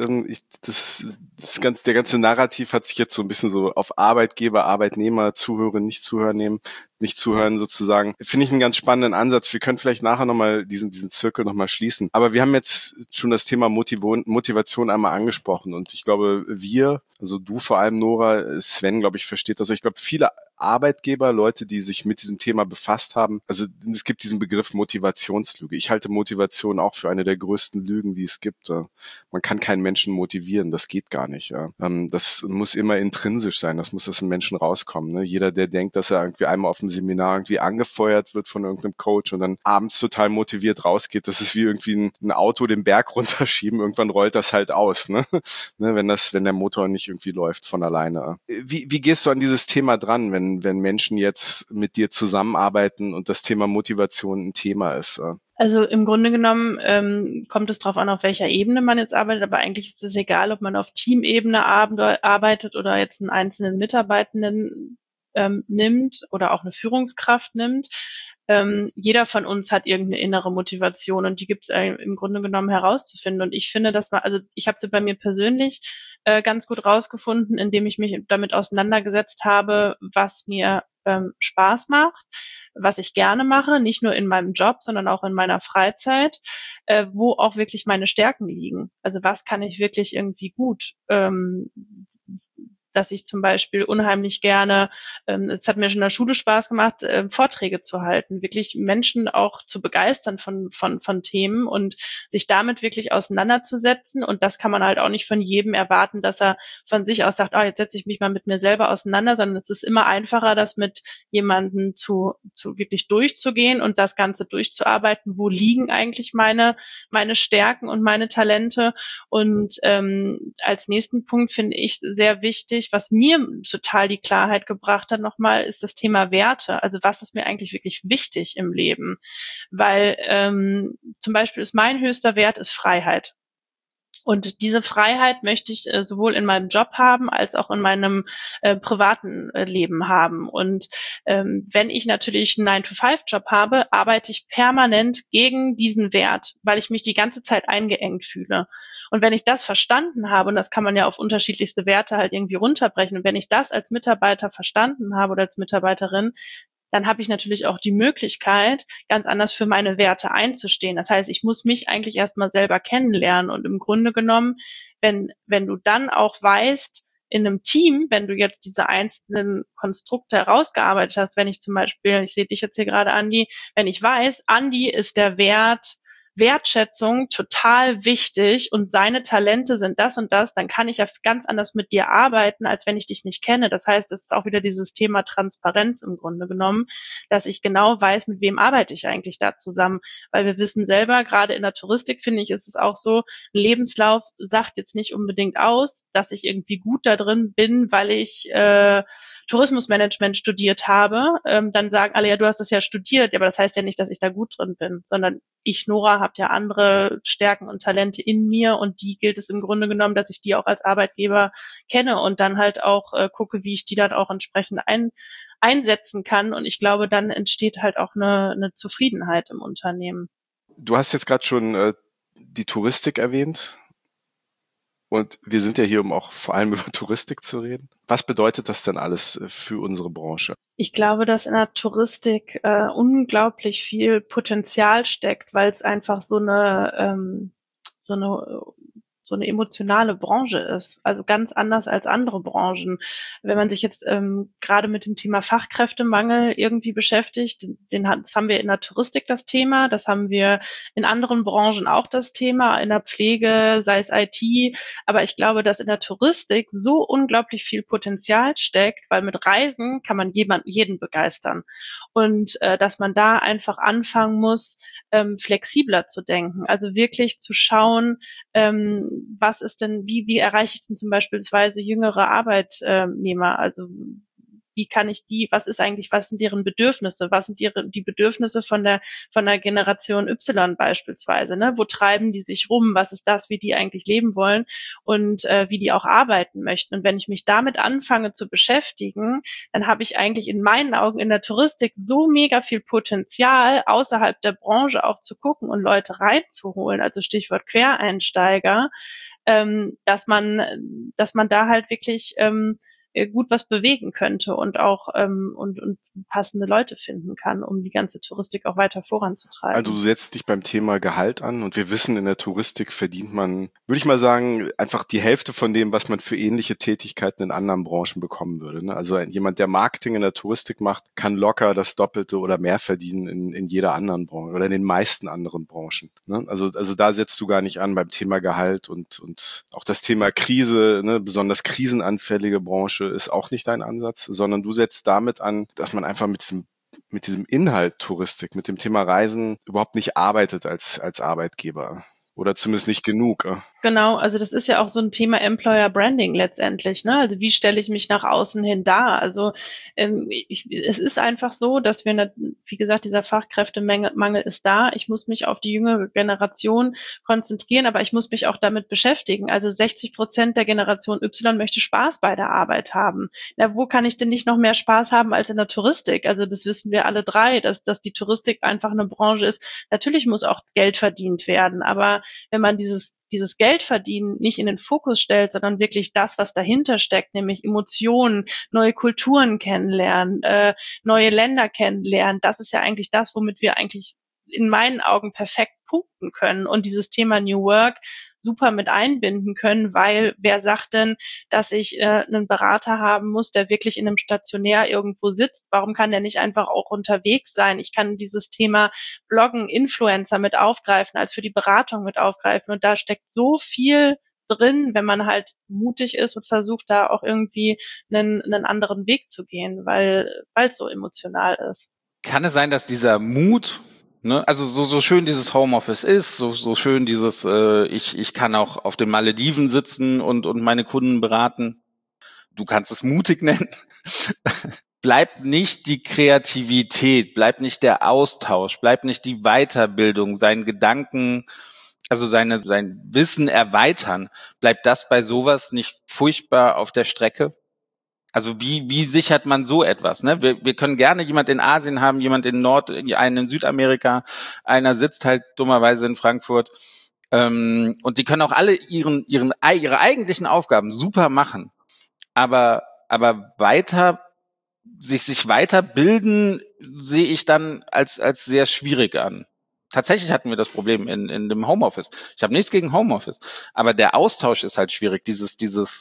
Speaker 2: Der ganze Narrativ hat sich jetzt so ein bisschen so auf Arbeitgeber, Arbeitnehmer, Zuhören, nicht zuhören sozusagen. Finde ich einen ganz spannenden Ansatz. Wir können vielleicht nachher nochmal diesen Zirkel nochmal schließen. Aber wir haben jetzt schon das Thema Motivation einmal angesprochen und ich glaube, also du vor allem, Nora, Sven, glaube ich, versteht das. Ich glaube, viele Arbeitgeber, Leute, die sich mit diesem Thema befasst haben, also es gibt diesen Begriff Motivationslüge. Ich halte Motivation auch für eine der größten Lügen, die es gibt. Man kann keinen Menschen motivieren, das geht gar nicht. Das muss immer intrinsisch sein, das muss aus dem Menschen rauskommen. Ne? Jeder, der denkt, dass er irgendwie einmal auf dem Seminar irgendwie angefeuert wird von irgendeinem Coach und dann abends total motiviert rausgeht, das ist wie irgendwie ein Auto den Berg runterschieben, irgendwann rollt das halt aus, ne? Wenn der Motor nicht irgendwie läuft von alleine. Wie gehst du an dieses Thema dran, wenn Menschen jetzt mit dir zusammenarbeiten und das Thema Motivation ein Thema ist?
Speaker 4: Also im Grunde genommen kommt es darauf an, auf welcher Ebene man jetzt arbeitet, aber eigentlich ist es egal, ob man auf Teamebene arbeitet oder jetzt einen einzelnen Mitarbeitenden nimmt oder auch eine Führungskraft nimmt. Jeder von uns hat irgendeine innere Motivation und die gibt es im Grunde genommen herauszufinden. Und ich finde, ich habe sie bei mir persönlich ganz gut rausgefunden, indem ich mich damit auseinandergesetzt habe, was mir Spaß macht, was ich gerne mache, nicht nur in meinem Job, sondern auch in meiner Freizeit, wo auch wirklich meine Stärken liegen. Also was kann ich wirklich irgendwie gut, dass ich zum Beispiel unheimlich gerne, es hat mir schon in der Schule Spaß gemacht, Vorträge zu halten, wirklich Menschen auch zu begeistern von Themen und sich damit wirklich auseinanderzusetzen. Und das kann man halt auch nicht von jedem erwarten, dass er von sich aus sagt, jetzt setze ich mich mal mit mir selber auseinander, sondern es ist immer einfacher, das mit jemandem zu wirklich durchzugehen und das Ganze durchzuarbeiten. Wo liegen eigentlich meine Stärken und meine Talente? Und als nächsten Punkt finde ich sehr wichtig, was mir total die Klarheit gebracht hat nochmal, ist das Thema Werte. Also was ist mir eigentlich wirklich wichtig im Leben? Weil zum Beispiel ist mein höchster Wert ist Freiheit. Und diese Freiheit möchte ich sowohl in meinem Job haben, als auch in meinem privaten Leben haben. Und wenn ich natürlich einen 9-to-5-Job habe, arbeite ich permanent gegen diesen Wert, weil ich mich die ganze Zeit eingeengt fühle. Und wenn ich das verstanden habe, und das kann man ja auf unterschiedlichste Werte halt irgendwie runterbrechen, und wenn ich das als Mitarbeiter verstanden habe oder als Mitarbeiterin, dann habe ich natürlich auch die Möglichkeit, ganz anders für meine Werte einzustehen. Das heißt, ich muss mich eigentlich erstmal selber kennenlernen. Und im Grunde genommen, wenn du dann auch weißt, in einem Team, wenn du jetzt diese einzelnen Konstrukte herausgearbeitet hast, wenn ich zum Beispiel, ich sehe dich jetzt hier gerade, Andi, wenn ich weiß, Andi ist der Wertschätzung total wichtig und seine Talente sind das und das, dann kann ich ja ganz anders mit dir arbeiten, als wenn ich dich nicht kenne. Das heißt, es ist auch wieder dieses Thema Transparenz im Grunde genommen, dass ich genau weiß, mit wem arbeite ich eigentlich da zusammen. Weil wir wissen selber, gerade in der Touristik, finde ich, ist es auch so, ein Lebenslauf sagt jetzt nicht unbedingt aus, dass ich irgendwie gut da drin bin, weil ich Tourismusmanagement studiert habe. Dann sagen alle, ja, du hast das ja studiert, aber das heißt ja nicht, dass ich da gut drin bin, sondern ich, Nora, habe ja andere Stärken und Talente in mir und die gilt es im Grunde genommen, dass ich die auch als Arbeitgeber kenne und dann halt auch gucke, wie ich die dann auch entsprechend einsetzen kann. Und ich glaube, dann entsteht halt auch eine Zufriedenheit im Unternehmen.
Speaker 2: Du hast jetzt gerade schon die Touristik erwähnt. Und wir sind ja hier, um auch vor allem über Touristik zu reden. Was bedeutet das denn alles für unsere Branche?
Speaker 4: Ich glaube, dass in der Touristik unglaublich viel Potenzial steckt, weil es einfach so eine so eine emotionale Branche ist, also ganz anders als andere Branchen. Wenn man sich jetzt gerade mit dem Thema Fachkräftemangel irgendwie beschäftigt, das haben wir in der Touristik das Thema, das haben wir in anderen Branchen auch das Thema, in der Pflege, sei es IT, aber ich glaube, dass in der Touristik so unglaublich viel Potenzial steckt, weil mit Reisen kann man jeden begeistern. Und dass man da einfach anfangen muss, flexibler zu denken. Also wirklich zu schauen, was ist denn, wie erreiche ich denn zum Beispiel jüngere Arbeitnehmer? Also wie kann ich was sind deren Bedürfnisse? Was sind die Bedürfnisse von der Generation Y beispielsweise? Ne? Wo treiben die sich rum? Was ist das, wie die eigentlich leben wollen und wie die auch arbeiten möchten? Und wenn ich mich damit anfange zu beschäftigen, dann habe ich eigentlich in meinen Augen in der Touristik so mega viel Potenzial, außerhalb der Branche auch zu gucken und Leute reinzuholen, also Stichwort Quereinsteiger, dass man da halt wirklich gut was bewegen könnte und auch und passende Leute finden kann, um die ganze Touristik auch weiter voranzutreiben.
Speaker 2: Also du setzt dich beim Thema Gehalt an und wir wissen, in der Touristik verdient man, würde ich mal sagen, einfach die Hälfte von dem, was man für ähnliche Tätigkeiten in anderen Branchen bekommen würde. Ne? Also jemand, der Marketing in der Touristik macht, kann locker das Doppelte oder mehr verdienen in jeder anderen Branche oder in den meisten anderen Branchen. Ne? Also da setzt du gar nicht an beim Thema Gehalt und auch das Thema Krise, ne? Besonders krisenanfällige Branche ist auch nicht dein Ansatz, sondern du setzt damit an, dass man einfach mit diesem Inhalt Touristik, mit dem Thema Reisen überhaupt nicht arbeitet als Arbeitgeber. Oder zumindest nicht genug.
Speaker 4: Genau, also das ist ja auch so ein Thema Employer Branding letztendlich, ne? Also wie stelle ich mich nach außen hin dar? Also es ist einfach so, dass wie gesagt, dieser Fachkräftemangel ist da. Ich muss mich auf die jüngere Generation konzentrieren, aber ich muss mich auch damit beschäftigen. Also 60% der Generation Y möchte Spaß bei der Arbeit haben. Na, wo kann ich denn nicht noch mehr Spaß haben als in der Touristik? Also das wissen wir alle drei, dass die Touristik einfach eine Branche ist. Natürlich muss auch Geld verdient werden, aber wenn man dieses Geldverdienen nicht in den Fokus stellt, sondern wirklich das, was dahinter steckt, nämlich Emotionen, neue Kulturen kennenlernen, neue Länder kennenlernen, das ist ja eigentlich das, womit wir eigentlich in meinen Augen perfekt punkten können und dieses Thema New Work super mit einbinden können, weil wer sagt denn, dass ich einen Berater haben muss, der wirklich in einem Stationär irgendwo sitzt? Warum kann der nicht einfach auch unterwegs sein? Ich kann dieses Thema Bloggen, Influencer mit aufgreifen, als für die Beratung mit aufgreifen. Und da steckt so viel drin, wenn man halt mutig ist und versucht, da auch irgendwie einen anderen Weg zu gehen, weil es so emotional ist.
Speaker 3: Kann es sein, dass dieser Mut, ne, also so schön dieses Homeoffice ist, so schön dieses, ich kann auch auf den Malediven sitzen und meine Kunden beraten, du kannst es mutig nennen, bleibt nicht die Kreativität, bleibt nicht der Austausch, bleibt nicht die Weiterbildung, seinen Gedanken, also sein Wissen erweitern, bleibt das bei sowas nicht furchtbar auf der Strecke? Also wie sichert man so etwas? Ne? Wir können gerne jemand in Asien haben, jemand einen in Südamerika, einer sitzt halt dummerweise in Frankfurt. Und die können auch alle ihre eigentlichen Aufgaben super machen. Aber sich weiterbilden sehe ich dann als sehr schwierig an. Tatsächlich hatten wir das Problem in dem Homeoffice. Ich habe nichts gegen Homeoffice, aber der Austausch ist halt schwierig. Dieses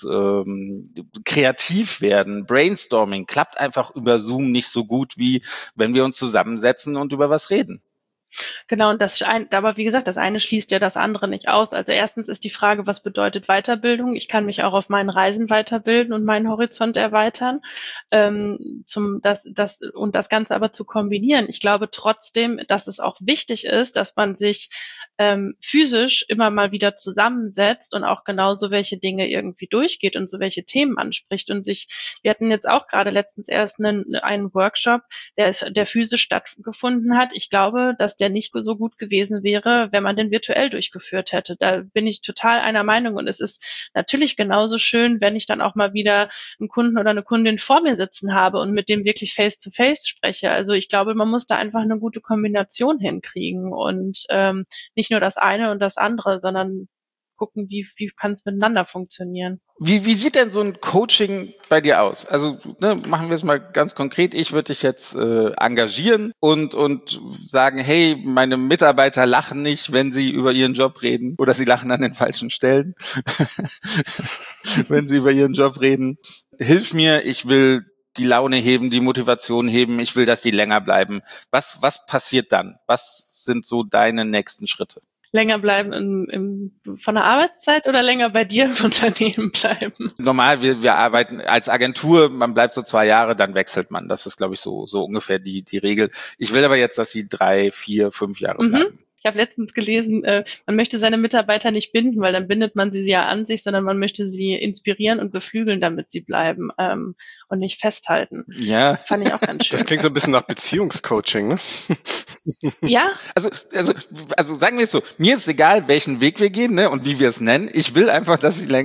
Speaker 3: kreativ werden, Brainstorming klappt einfach über Zoom nicht so gut, wie wenn wir uns zusammensetzen und über was reden.
Speaker 4: Genau, und aber wie gesagt, das eine schließt ja das andere nicht aus. Also erstens ist die Frage, was bedeutet Weiterbildung? Ich kann mich auch auf meinen Reisen weiterbilden und meinen Horizont erweitern. Das Ganze aber zu kombinieren. Ich glaube trotzdem, dass es auch wichtig ist, dass man sich physisch immer mal wieder zusammensetzt und auch genauso welche Dinge irgendwie durchgeht und so welche Themen anspricht wir hatten jetzt auch gerade letztens erst einen Workshop, der physisch stattgefunden hat. Ich glaube, dass der nicht so gut gewesen wäre, wenn man den virtuell durchgeführt hätte. Da bin ich total einer Meinung und es ist natürlich genauso schön, wenn ich dann auch mal wieder einen Kunden oder eine Kundin vor mir sitzen habe und mit dem wirklich face-to-face spreche. Also ich glaube, man muss da einfach eine gute Kombination hinkriegen und nicht nur das eine und das andere, sondern gucken, wie kann es miteinander funktionieren.
Speaker 3: Wie sieht denn so ein Coaching bei dir aus? Also machen wir es mal ganz konkret. Ich würde dich jetzt engagieren und sagen, hey, meine Mitarbeiter lachen nicht, wenn sie über ihren Job reden, oder sie lachen an den falschen Stellen, wenn sie über ihren Job reden. Hilf mir, ich will die Laune heben, die Motivation heben, ich will, dass die länger bleiben. Was passiert dann? Was sind so deine nächsten Schritte?
Speaker 4: Länger bleiben von der Arbeitszeit oder länger bei dir im Unternehmen bleiben?
Speaker 3: Normal, wir arbeiten als Agentur, man bleibt so 2 Jahre, dann wechselt man. Das ist, glaube ich, so ungefähr die Regel. Ich will aber jetzt, dass sie 3, 4, 5 Jahre bleiben.
Speaker 4: Ich habe letztens gelesen, man möchte seine Mitarbeiter nicht binden, weil dann bindet man sie ja an sich, sondern man möchte sie inspirieren und beflügeln, damit sie bleiben und nicht festhalten.
Speaker 3: Ja.
Speaker 4: Fand ich auch ganz schön.
Speaker 2: Das klingt so ein bisschen nach Beziehungscoaching, ne?
Speaker 4: Ja.
Speaker 3: Also sagen wir es so, mir ist egal, welchen Weg wir gehen, ne, und wie wir es nennen. Ich will einfach, dass sie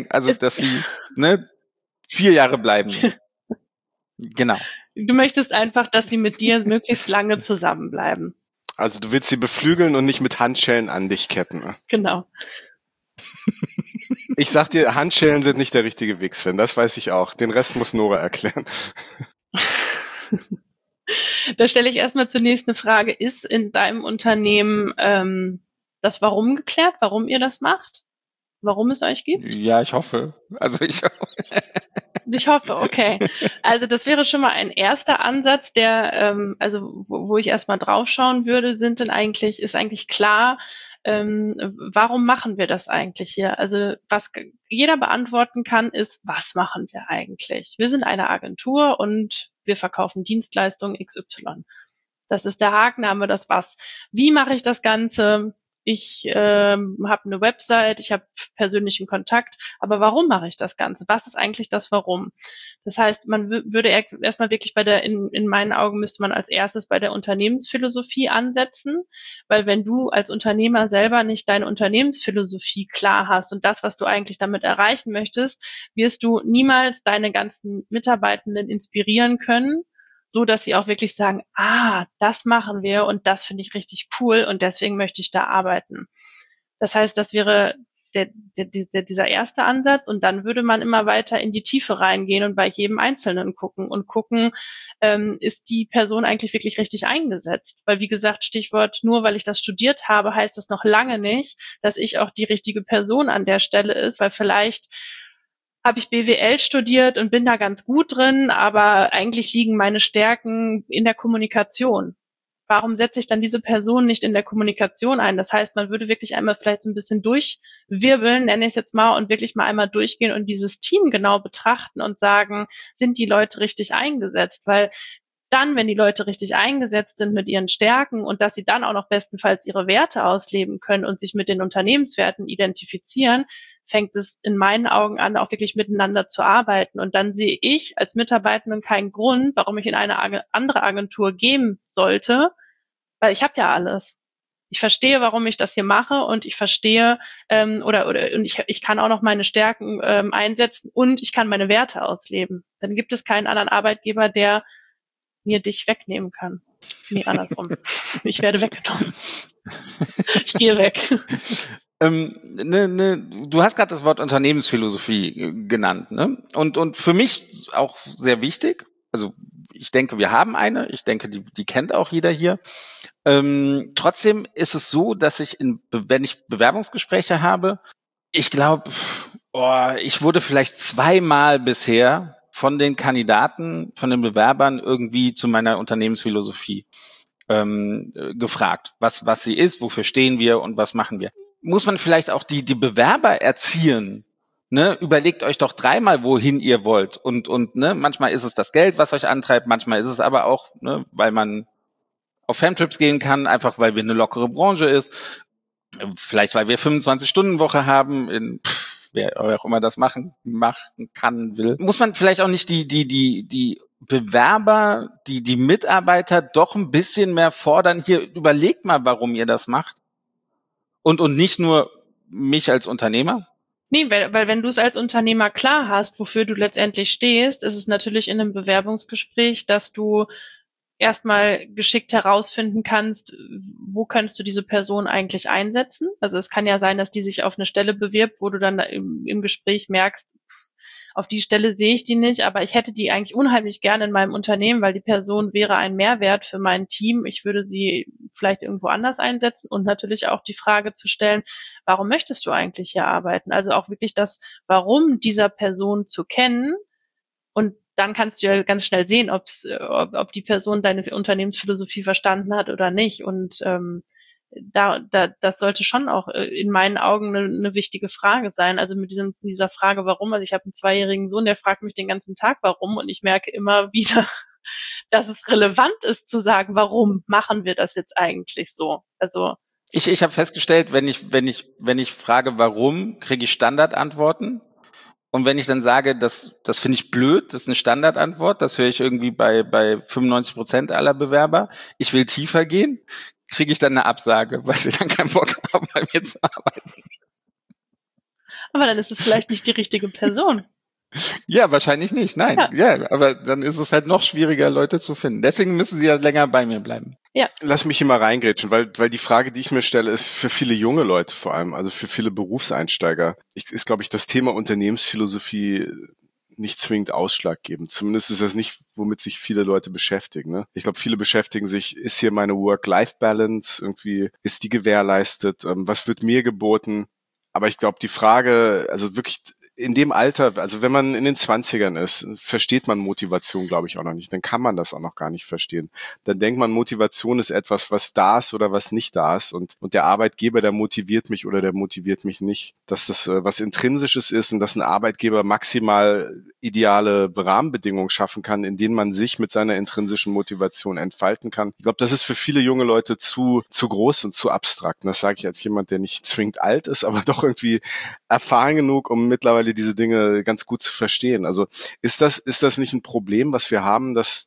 Speaker 3: 4 Jahre bleiben. Genau.
Speaker 4: Du möchtest einfach, dass sie mit dir möglichst lange zusammenbleiben.
Speaker 2: Also du willst sie beflügeln und nicht mit Handschellen an dich ketten.
Speaker 4: Genau.
Speaker 2: Ich sag dir, Handschellen sind nicht der richtige Weg, Sven. Das weiß ich auch. Den Rest muss Nora erklären.
Speaker 4: Da stelle ich erstmal zunächst eine Frage. Ist in deinem Unternehmen das Warum geklärt, warum ihr das macht? Warum es euch gibt?
Speaker 3: Ja, ich hoffe.
Speaker 4: Ich hoffe, okay. Also das wäre schon mal ein erster Ansatz, der, wo ich erstmal draufschauen würde, ist eigentlich klar, warum machen wir das eigentlich hier? Also was jeder beantworten kann, ist, was machen wir eigentlich? Wir sind eine Agentur und wir verkaufen Dienstleistungen XY. Das ist der Haken, da haben wir das was. Wie mache ich das Ganze? Ich habe eine Website, ich habe persönlichen Kontakt, aber warum mache ich das Ganze? Was ist eigentlich das Warum? Das heißt, man würde erstmal wirklich in meinen Augen müsste man als erstes bei der Unternehmensphilosophie ansetzen, weil wenn du als Unternehmer selber nicht deine Unternehmensphilosophie klar hast und das, was du eigentlich damit erreichen möchtest, wirst du niemals deine ganzen Mitarbeitenden inspirieren können, so dass sie auch wirklich sagen, das machen wir und das finde ich richtig cool und deswegen möchte ich da arbeiten. Das heißt, das wäre dieser erste Ansatz und dann würde man immer weiter in die Tiefe reingehen und bei jedem Einzelnen gucken, ist die Person eigentlich wirklich richtig eingesetzt? Weil wie gesagt, Stichwort, nur weil ich das studiert habe, heißt das noch lange nicht, dass ich auch die richtige Person an der Stelle ist, weil vielleicht habe ich BWL studiert und bin da ganz gut drin, aber eigentlich liegen meine Stärken in der Kommunikation. Warum setze ich dann diese Person nicht in der Kommunikation ein? Das heißt, man würde wirklich einmal vielleicht so ein bisschen durchwirbeln, nenne ich es jetzt mal, und wirklich mal einmal durchgehen und dieses Team genau betrachten und sagen, sind die Leute richtig eingesetzt? Weil dann, wenn die Leute richtig eingesetzt sind mit ihren Stärken und dass sie dann auch noch bestenfalls ihre Werte ausleben können und sich mit den Unternehmenswerten identifizieren, fängt es in meinen Augen an, auch wirklich miteinander zu arbeiten. Und dann sehe ich als Mitarbeitenden keinen Grund, warum ich in eine andere Agentur gehen sollte, weil ich habe ja alles. Ich verstehe, warum ich das hier mache und ich verstehe und ich kann auch noch meine Stärken einsetzen und ich kann meine Werte ausleben. Dann gibt es keinen anderen Arbeitgeber, der mir dich wegnehmen kann. Nee, andersrum. Ich werde weggenommen. Ich gehe weg.
Speaker 3: Du hast gerade das Wort Unternehmensphilosophie genannt, ne? Und für mich auch sehr wichtig. Also ich denke, wir haben eine. Ich denke, die kennt auch jeder hier. Trotzdem ist es so, dass wenn ich Bewerbungsgespräche habe, ich glaube, ich wurde vielleicht 2-mal bisher von den Kandidaten, von den Bewerbern irgendwie zu meiner Unternehmensphilosophie gefragt, was sie ist, wofür stehen wir und was machen wir. Muss man vielleicht auch die Bewerber erziehen, ne? Überlegt euch doch 3-mal, wohin ihr wollt und ne, manchmal ist es das Geld, was euch antreibt, manchmal ist es aber auch, ne, weil man auf Famtrips gehen kann, einfach weil wir eine lockere Branche ist, vielleicht weil wir 25-Stunden-Woche haben, wer auch immer das machen kann, will. Muss man vielleicht auch nicht die Bewerber, die Mitarbeiter doch ein bisschen mehr fordern, hier überlegt mal, warum ihr das macht und nicht nur mich als Unternehmer?
Speaker 4: Nee, weil wenn du es als Unternehmer klar hast, wofür du letztendlich stehst, ist es natürlich in einem Bewerbungsgespräch, dass du erstmal geschickt herausfinden kannst, wo kannst du diese Person eigentlich einsetzen. Also es kann ja sein, dass die sich auf eine Stelle bewirbt, wo du dann im Gespräch merkst, auf die Stelle sehe ich die nicht, aber ich hätte die eigentlich unheimlich gerne in meinem Unternehmen, weil die Person wäre ein Mehrwert für mein Team. Ich würde sie vielleicht irgendwo anders einsetzen und natürlich auch die Frage zu stellen, warum möchtest du eigentlich hier arbeiten? Also auch wirklich das Warum dieser Person zu kennen, und dann kannst du ja ganz schnell sehen, ob die Person deine Unternehmensphilosophie verstanden hat oder nicht. Und das sollte schon auch in meinen Augen eine wichtige Frage sein. Also mit dieser Frage, warum. Also ich habe einen 2-jährigen Sohn, der fragt mich den ganzen Tag, warum. Und ich merke immer wieder, dass es relevant ist zu sagen, warum machen wir das jetzt eigentlich so? Also
Speaker 3: ich habe festgestellt, wenn ich frage, warum, kriege ich Standardantworten. Und wenn ich dann sage, das finde ich blöd, das ist eine Standardantwort, das höre ich irgendwie bei 95% aller Bewerber, ich will tiefer gehen, kriege ich dann eine Absage, weil sie dann keinen Bock haben, bei mir zu arbeiten.
Speaker 4: Aber dann ist es vielleicht nicht die richtige Person.
Speaker 3: Ja, wahrscheinlich nicht, nein. Ja, aber dann ist es halt noch schwieriger, Leute zu finden. Deswegen müssen sie ja länger bei mir bleiben.
Speaker 4: Ja.
Speaker 2: Lass mich hier mal reingrätschen, weil die Frage, die ich mir stelle, ist für viele junge Leute vor allem, also für viele Berufseinsteiger, ist, glaube ich, das Thema Unternehmensphilosophie nicht zwingend ausschlaggebend. Zumindest ist das nicht, womit sich viele Leute beschäftigen. Ne? Ich glaube, viele beschäftigen sich, ist hier meine Work-Life-Balance, irgendwie ist die gewährleistet, was wird mir geboten? Aber ich glaube, die Frage, also wirklich in dem Alter, also wenn man in den 20ern ist, versteht man Motivation, glaube ich, auch noch nicht. Dann kann man das auch noch gar nicht verstehen. Dann denkt man, Motivation ist etwas, was da ist oder was nicht da ist. Und der Arbeitgeber, der motiviert mich oder der motiviert mich nicht. Dass das was Intrinsisches ist und dass ein Arbeitgeber maximal ideale Rahmenbedingungen schaffen kann, in denen man sich mit seiner intrinsischen Motivation entfalten kann. Ich glaube, das ist für viele junge Leute zu groß und zu abstrakt. Und das sage ich als jemand, der nicht zwingend alt ist, aber doch irgendwie erfahren genug, um mittlerweile diese Dinge ganz gut zu verstehen. Also ist das nicht ein Problem, was wir haben, dass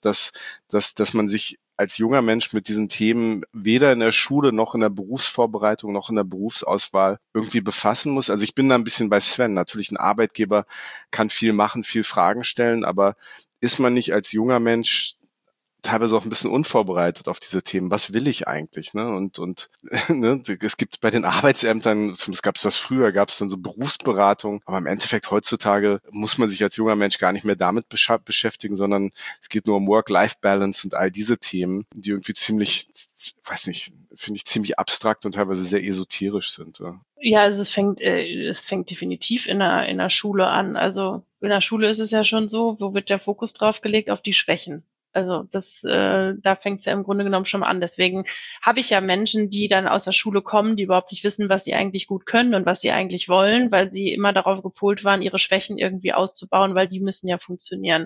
Speaker 2: man sich als junger Mensch mit diesen Themen weder in der Schule noch in der Berufsvorbereitung noch in der Berufsauswahl irgendwie befassen muss? Also ich bin da ein bisschen bei Sven. Natürlich, ein Arbeitgeber kann viel machen, viel Fragen stellen, aber ist man nicht als junger Mensch teilweise auch ein bisschen unvorbereitet auf diese Themen. Was will ich eigentlich? Ne? Und ne? Es gibt bei den Arbeitsämtern, zumindest gab es das früher, gab es dann so Berufsberatung, aber im Endeffekt heutzutage muss man sich als junger Mensch gar nicht mehr damit beschäftigen, sondern es geht nur um Work-Life-Balance und all diese Themen, die irgendwie ziemlich, weiß nicht, finde ich ziemlich abstrakt und teilweise sehr esoterisch sind.
Speaker 4: Ja, also es fängt definitiv in der Schule an. Also in der Schule ist es ja schon so, wo wird der Fokus drauf gelegt? Auf die Schwächen. Also da fängt es ja im Grunde genommen schon mal an. Deswegen habe ich ja Menschen, die dann aus der Schule kommen, die überhaupt nicht wissen, was sie eigentlich gut können und was sie eigentlich wollen, weil sie immer darauf gepolt waren, ihre Schwächen irgendwie auszubauen, weil die müssen ja funktionieren.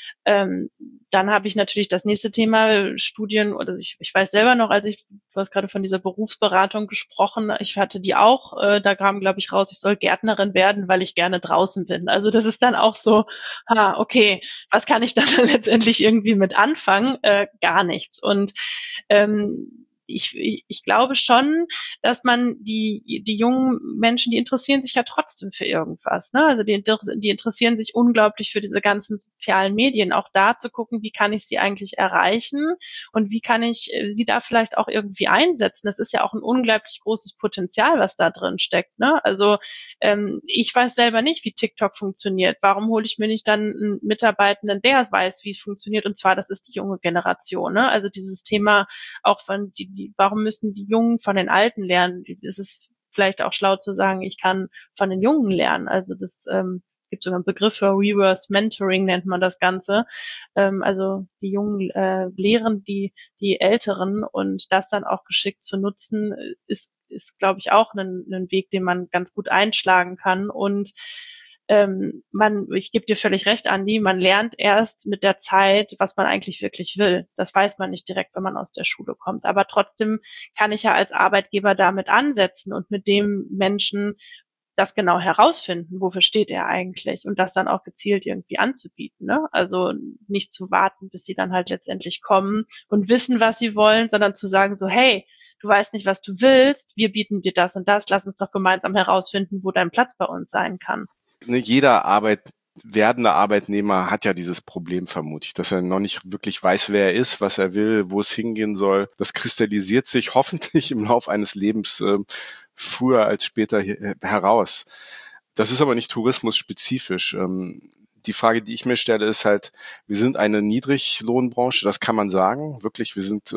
Speaker 4: Dann habe ich natürlich das nächste Thema, Studien, oder ich weiß selber noch, du hast gerade von dieser Berufsberatung gesprochen, ich hatte die auch, da kam, glaube ich, raus, ich soll Gärtnerin werden, weil ich gerne draußen bin. Also das ist dann auch so, okay, was kann ich da dann letztendlich irgendwie mit anfangen? Gar nichts. Und ich glaube schon, dass man die jungen Menschen, die interessieren sich ja trotzdem für irgendwas, ne? Also die interessieren sich unglaublich für diese ganzen sozialen Medien, auch da zu gucken, wie kann ich sie eigentlich erreichen und wie kann ich sie da vielleicht auch irgendwie einsetzen. Das ist ja auch ein unglaublich großes Potenzial, was da drin steckt, ne? Also ich weiß selber nicht, wie TikTok funktioniert. Warum hole ich mir nicht dann einen Mitarbeitenden, der weiß, wie es funktioniert? Und zwar, das ist die junge Generation, ne? Also dieses Thema auch von warum müssen die Jungen von den Alten lernen? Es ist vielleicht auch schlau zu sagen, ich kann von den Jungen lernen. Also das gibt sogar einen Begriff für Reverse Mentoring, nennt man das Ganze. Also die Jungen lehren die Älteren, und das dann auch geschickt zu nutzen, ist glaube ich, auch ein Weg, den man ganz gut einschlagen kann. Und ich gebe dir völlig recht, Andi, man lernt erst mit der Zeit, was man eigentlich wirklich will. Das weiß man nicht direkt, wenn man aus der Schule kommt. Aber trotzdem kann ich ja als Arbeitgeber damit ansetzen und mit dem Menschen das genau herausfinden, wofür steht er eigentlich, und das dann auch gezielt irgendwie anzubieten, ne? Also nicht zu warten, bis sie dann halt letztendlich kommen und wissen, was sie wollen, sondern zu sagen so, hey, du weißt nicht, was du willst, wir bieten dir das und das, lass uns doch gemeinsam herausfinden, wo dein Platz bei uns sein kann.
Speaker 2: Jeder werdende Arbeitnehmer hat ja dieses Problem vermutlich, dass er noch nicht wirklich weiß, wer er ist, was er will, wo es hingehen soll. Das kristallisiert sich hoffentlich im Laufe eines Lebens früher als später heraus. Das ist aber nicht tourismusspezifisch. Die Frage, die ich mir stelle, ist halt, wir sind eine Niedriglohnbranche, das kann man sagen. Wirklich, wir sind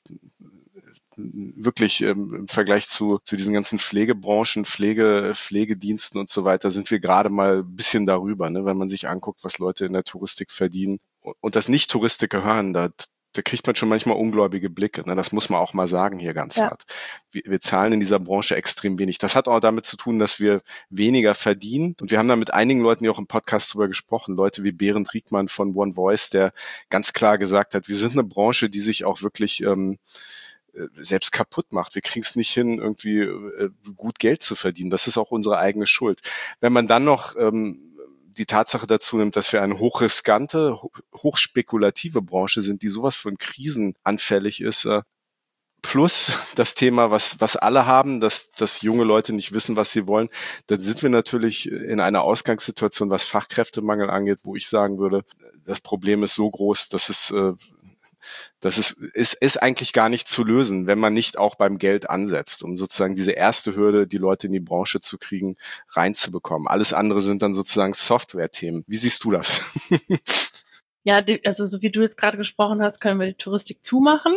Speaker 2: wirklich im Vergleich zu diesen ganzen Pflegebranchen, Pflegediensten und so weiter, sind wir gerade mal ein bisschen darüber, ne? Wenn man sich anguckt, was Leute in der Touristik verdienen und das Nicht-Touristiker hören, da kriegt man schon manchmal ungläubige Blicke. Ne? Das muss man auch mal sagen hier ganz hart. Wir zahlen in dieser Branche extrem wenig. Das hat auch damit zu tun, dass wir weniger verdienen. Und wir haben da mit einigen Leuten, die auch im Podcast drüber gesprochen, Leute wie Berend Riekmann von One Voice, der ganz klar gesagt hat, wir sind eine Branche, die sich auch wirklich selbst kaputt macht. Wir kriegen es nicht hin, irgendwie gut Geld zu verdienen. Das ist auch unsere eigene Schuld. Wenn man dann noch die Tatsache dazu nimmt, dass wir eine hochriskante, hochspekulative Branche sind, die sowas von krisenanfällig ist, plus das Thema, was alle haben, dass junge Leute nicht wissen, was sie wollen, dann sind wir natürlich in einer Ausgangssituation, was Fachkräftemangel angeht, wo ich sagen würde, das Problem ist so groß, dass es ist eigentlich gar nicht zu lösen, wenn man nicht auch beim Geld ansetzt, um sozusagen diese erste Hürde, die Leute in die Branche zu kriegen, reinzubekommen. Alles andere sind dann sozusagen Software-Themen. Wie siehst du das?
Speaker 4: Ja, also so wie du jetzt gerade gesprochen hast, können wir die Touristik zumachen.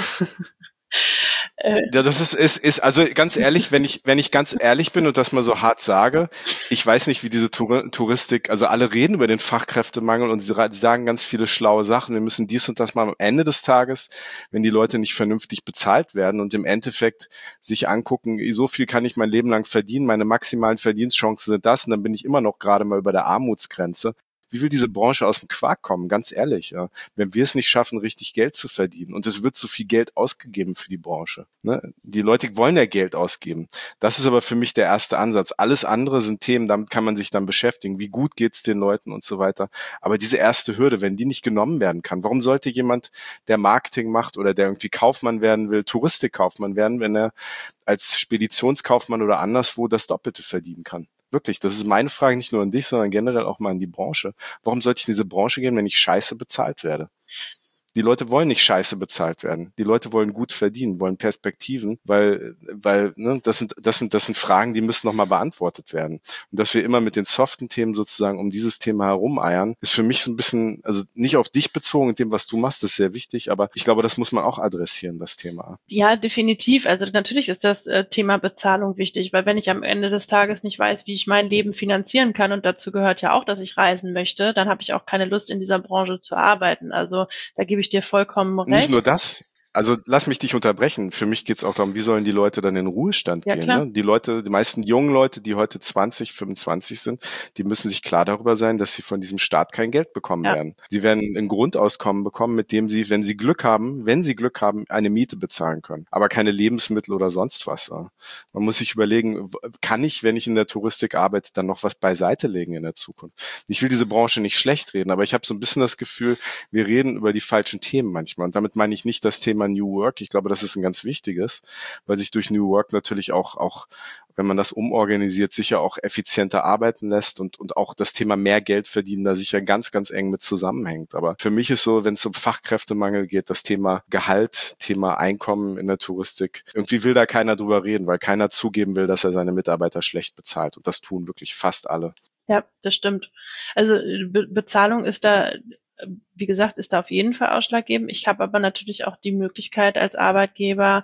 Speaker 2: Ja, das ist also ganz ehrlich, wenn ich ganz ehrlich bin und das mal so hart sage, ich weiß nicht, wie diese Touristik, also alle reden über den Fachkräftemangel und sie sagen ganz viele schlaue Sachen, wir müssen dies und das mal am Ende des Tages, wenn die Leute nicht vernünftig bezahlt werden und im Endeffekt sich angucken, so viel kann ich mein Leben lang verdienen, meine maximalen Verdienstchancen sind das und dann bin ich immer noch gerade mal über der Armutsgrenze. Wie will diese Branche aus dem Quark kommen? Ganz ehrlich, ja. Wenn wir es nicht schaffen, richtig Geld zu verdienen und es wird zu viel Geld ausgegeben für die Branche. Ne? Die Leute wollen ja Geld ausgeben. Das ist aber für mich der erste Ansatz. Alles andere sind Themen, damit kann man sich dann beschäftigen. Wie gut geht's den Leuten und so weiter. Aber diese erste Hürde, wenn die nicht genommen werden kann, warum sollte jemand, der Marketing macht oder der irgendwie Kaufmann werden will, Touristikkaufmann werden, wenn er als Speditionskaufmann oder anderswo das Doppelte verdienen kann? Wirklich, das ist meine Frage nicht nur an dich, sondern generell auch mal an die Branche. Warum sollte ich in diese Branche gehen, wenn ich scheiße bezahlt werde? Die Leute wollen nicht scheiße bezahlt werden. Die Leute wollen gut verdienen, wollen Perspektiven, weil ne, das sind Fragen, die müssen nochmal beantwortet werden. Und dass wir immer mit den soften Themen sozusagen um dieses Thema herumeiern, ist für mich so ein bisschen, also nicht auf dich bezogen in dem, was du machst, das ist sehr wichtig, aber ich glaube, das muss man auch adressieren, das Thema.
Speaker 4: Ja, definitiv. Also natürlich ist das Thema Bezahlung wichtig, weil wenn ich am Ende des Tages nicht weiß, wie ich mein Leben finanzieren kann, und dazu gehört ja auch, dass ich reisen möchte, dann habe ich auch keine Lust, in dieser Branche zu arbeiten. Also da gebe ich dir vollkommen recht.
Speaker 2: Nicht nur das. Also lass mich dich unterbrechen. Für mich geht es auch darum, wie sollen die Leute dann in den Ruhestand gehen?
Speaker 4: Klar.
Speaker 2: Ne? Die meisten jungen Leute, die heute 20, 25 sind, die müssen sich klar darüber sein, dass sie von diesem Staat kein Geld bekommen werden. Sie werden ein Grundauskommen bekommen, mit dem sie, wenn sie Glück haben, eine Miete bezahlen können. Aber keine Lebensmittel oder sonst was. Man muss sich überlegen, kann ich, wenn ich in der Touristik arbeite, dann noch was beiseite legen in der Zukunft? Ich will diese Branche nicht schlecht reden, aber ich habe so ein bisschen das Gefühl, wir reden über die falschen Themen manchmal. Und damit meine ich nicht das Thema New Work. Ich glaube, das ist ein ganz wichtiges, weil sich durch New Work natürlich auch, wenn man das umorganisiert, sicher auch effizienter arbeiten lässt und auch das Thema mehr Geld verdienen da sicher ganz, ganz eng mit zusammenhängt. Aber für mich ist so, wenn es um Fachkräftemangel geht, das Thema Gehalt, Thema Einkommen in der Touristik, irgendwie will da keiner drüber reden, weil keiner zugeben will, dass er seine Mitarbeiter schlecht bezahlt. Und das tun wirklich fast alle.
Speaker 4: Ja, das stimmt. Also Bezahlung ist da, wie gesagt, ist da auf jeden Fall ausschlaggebend. Ich habe aber natürlich auch die Möglichkeit als Arbeitgeber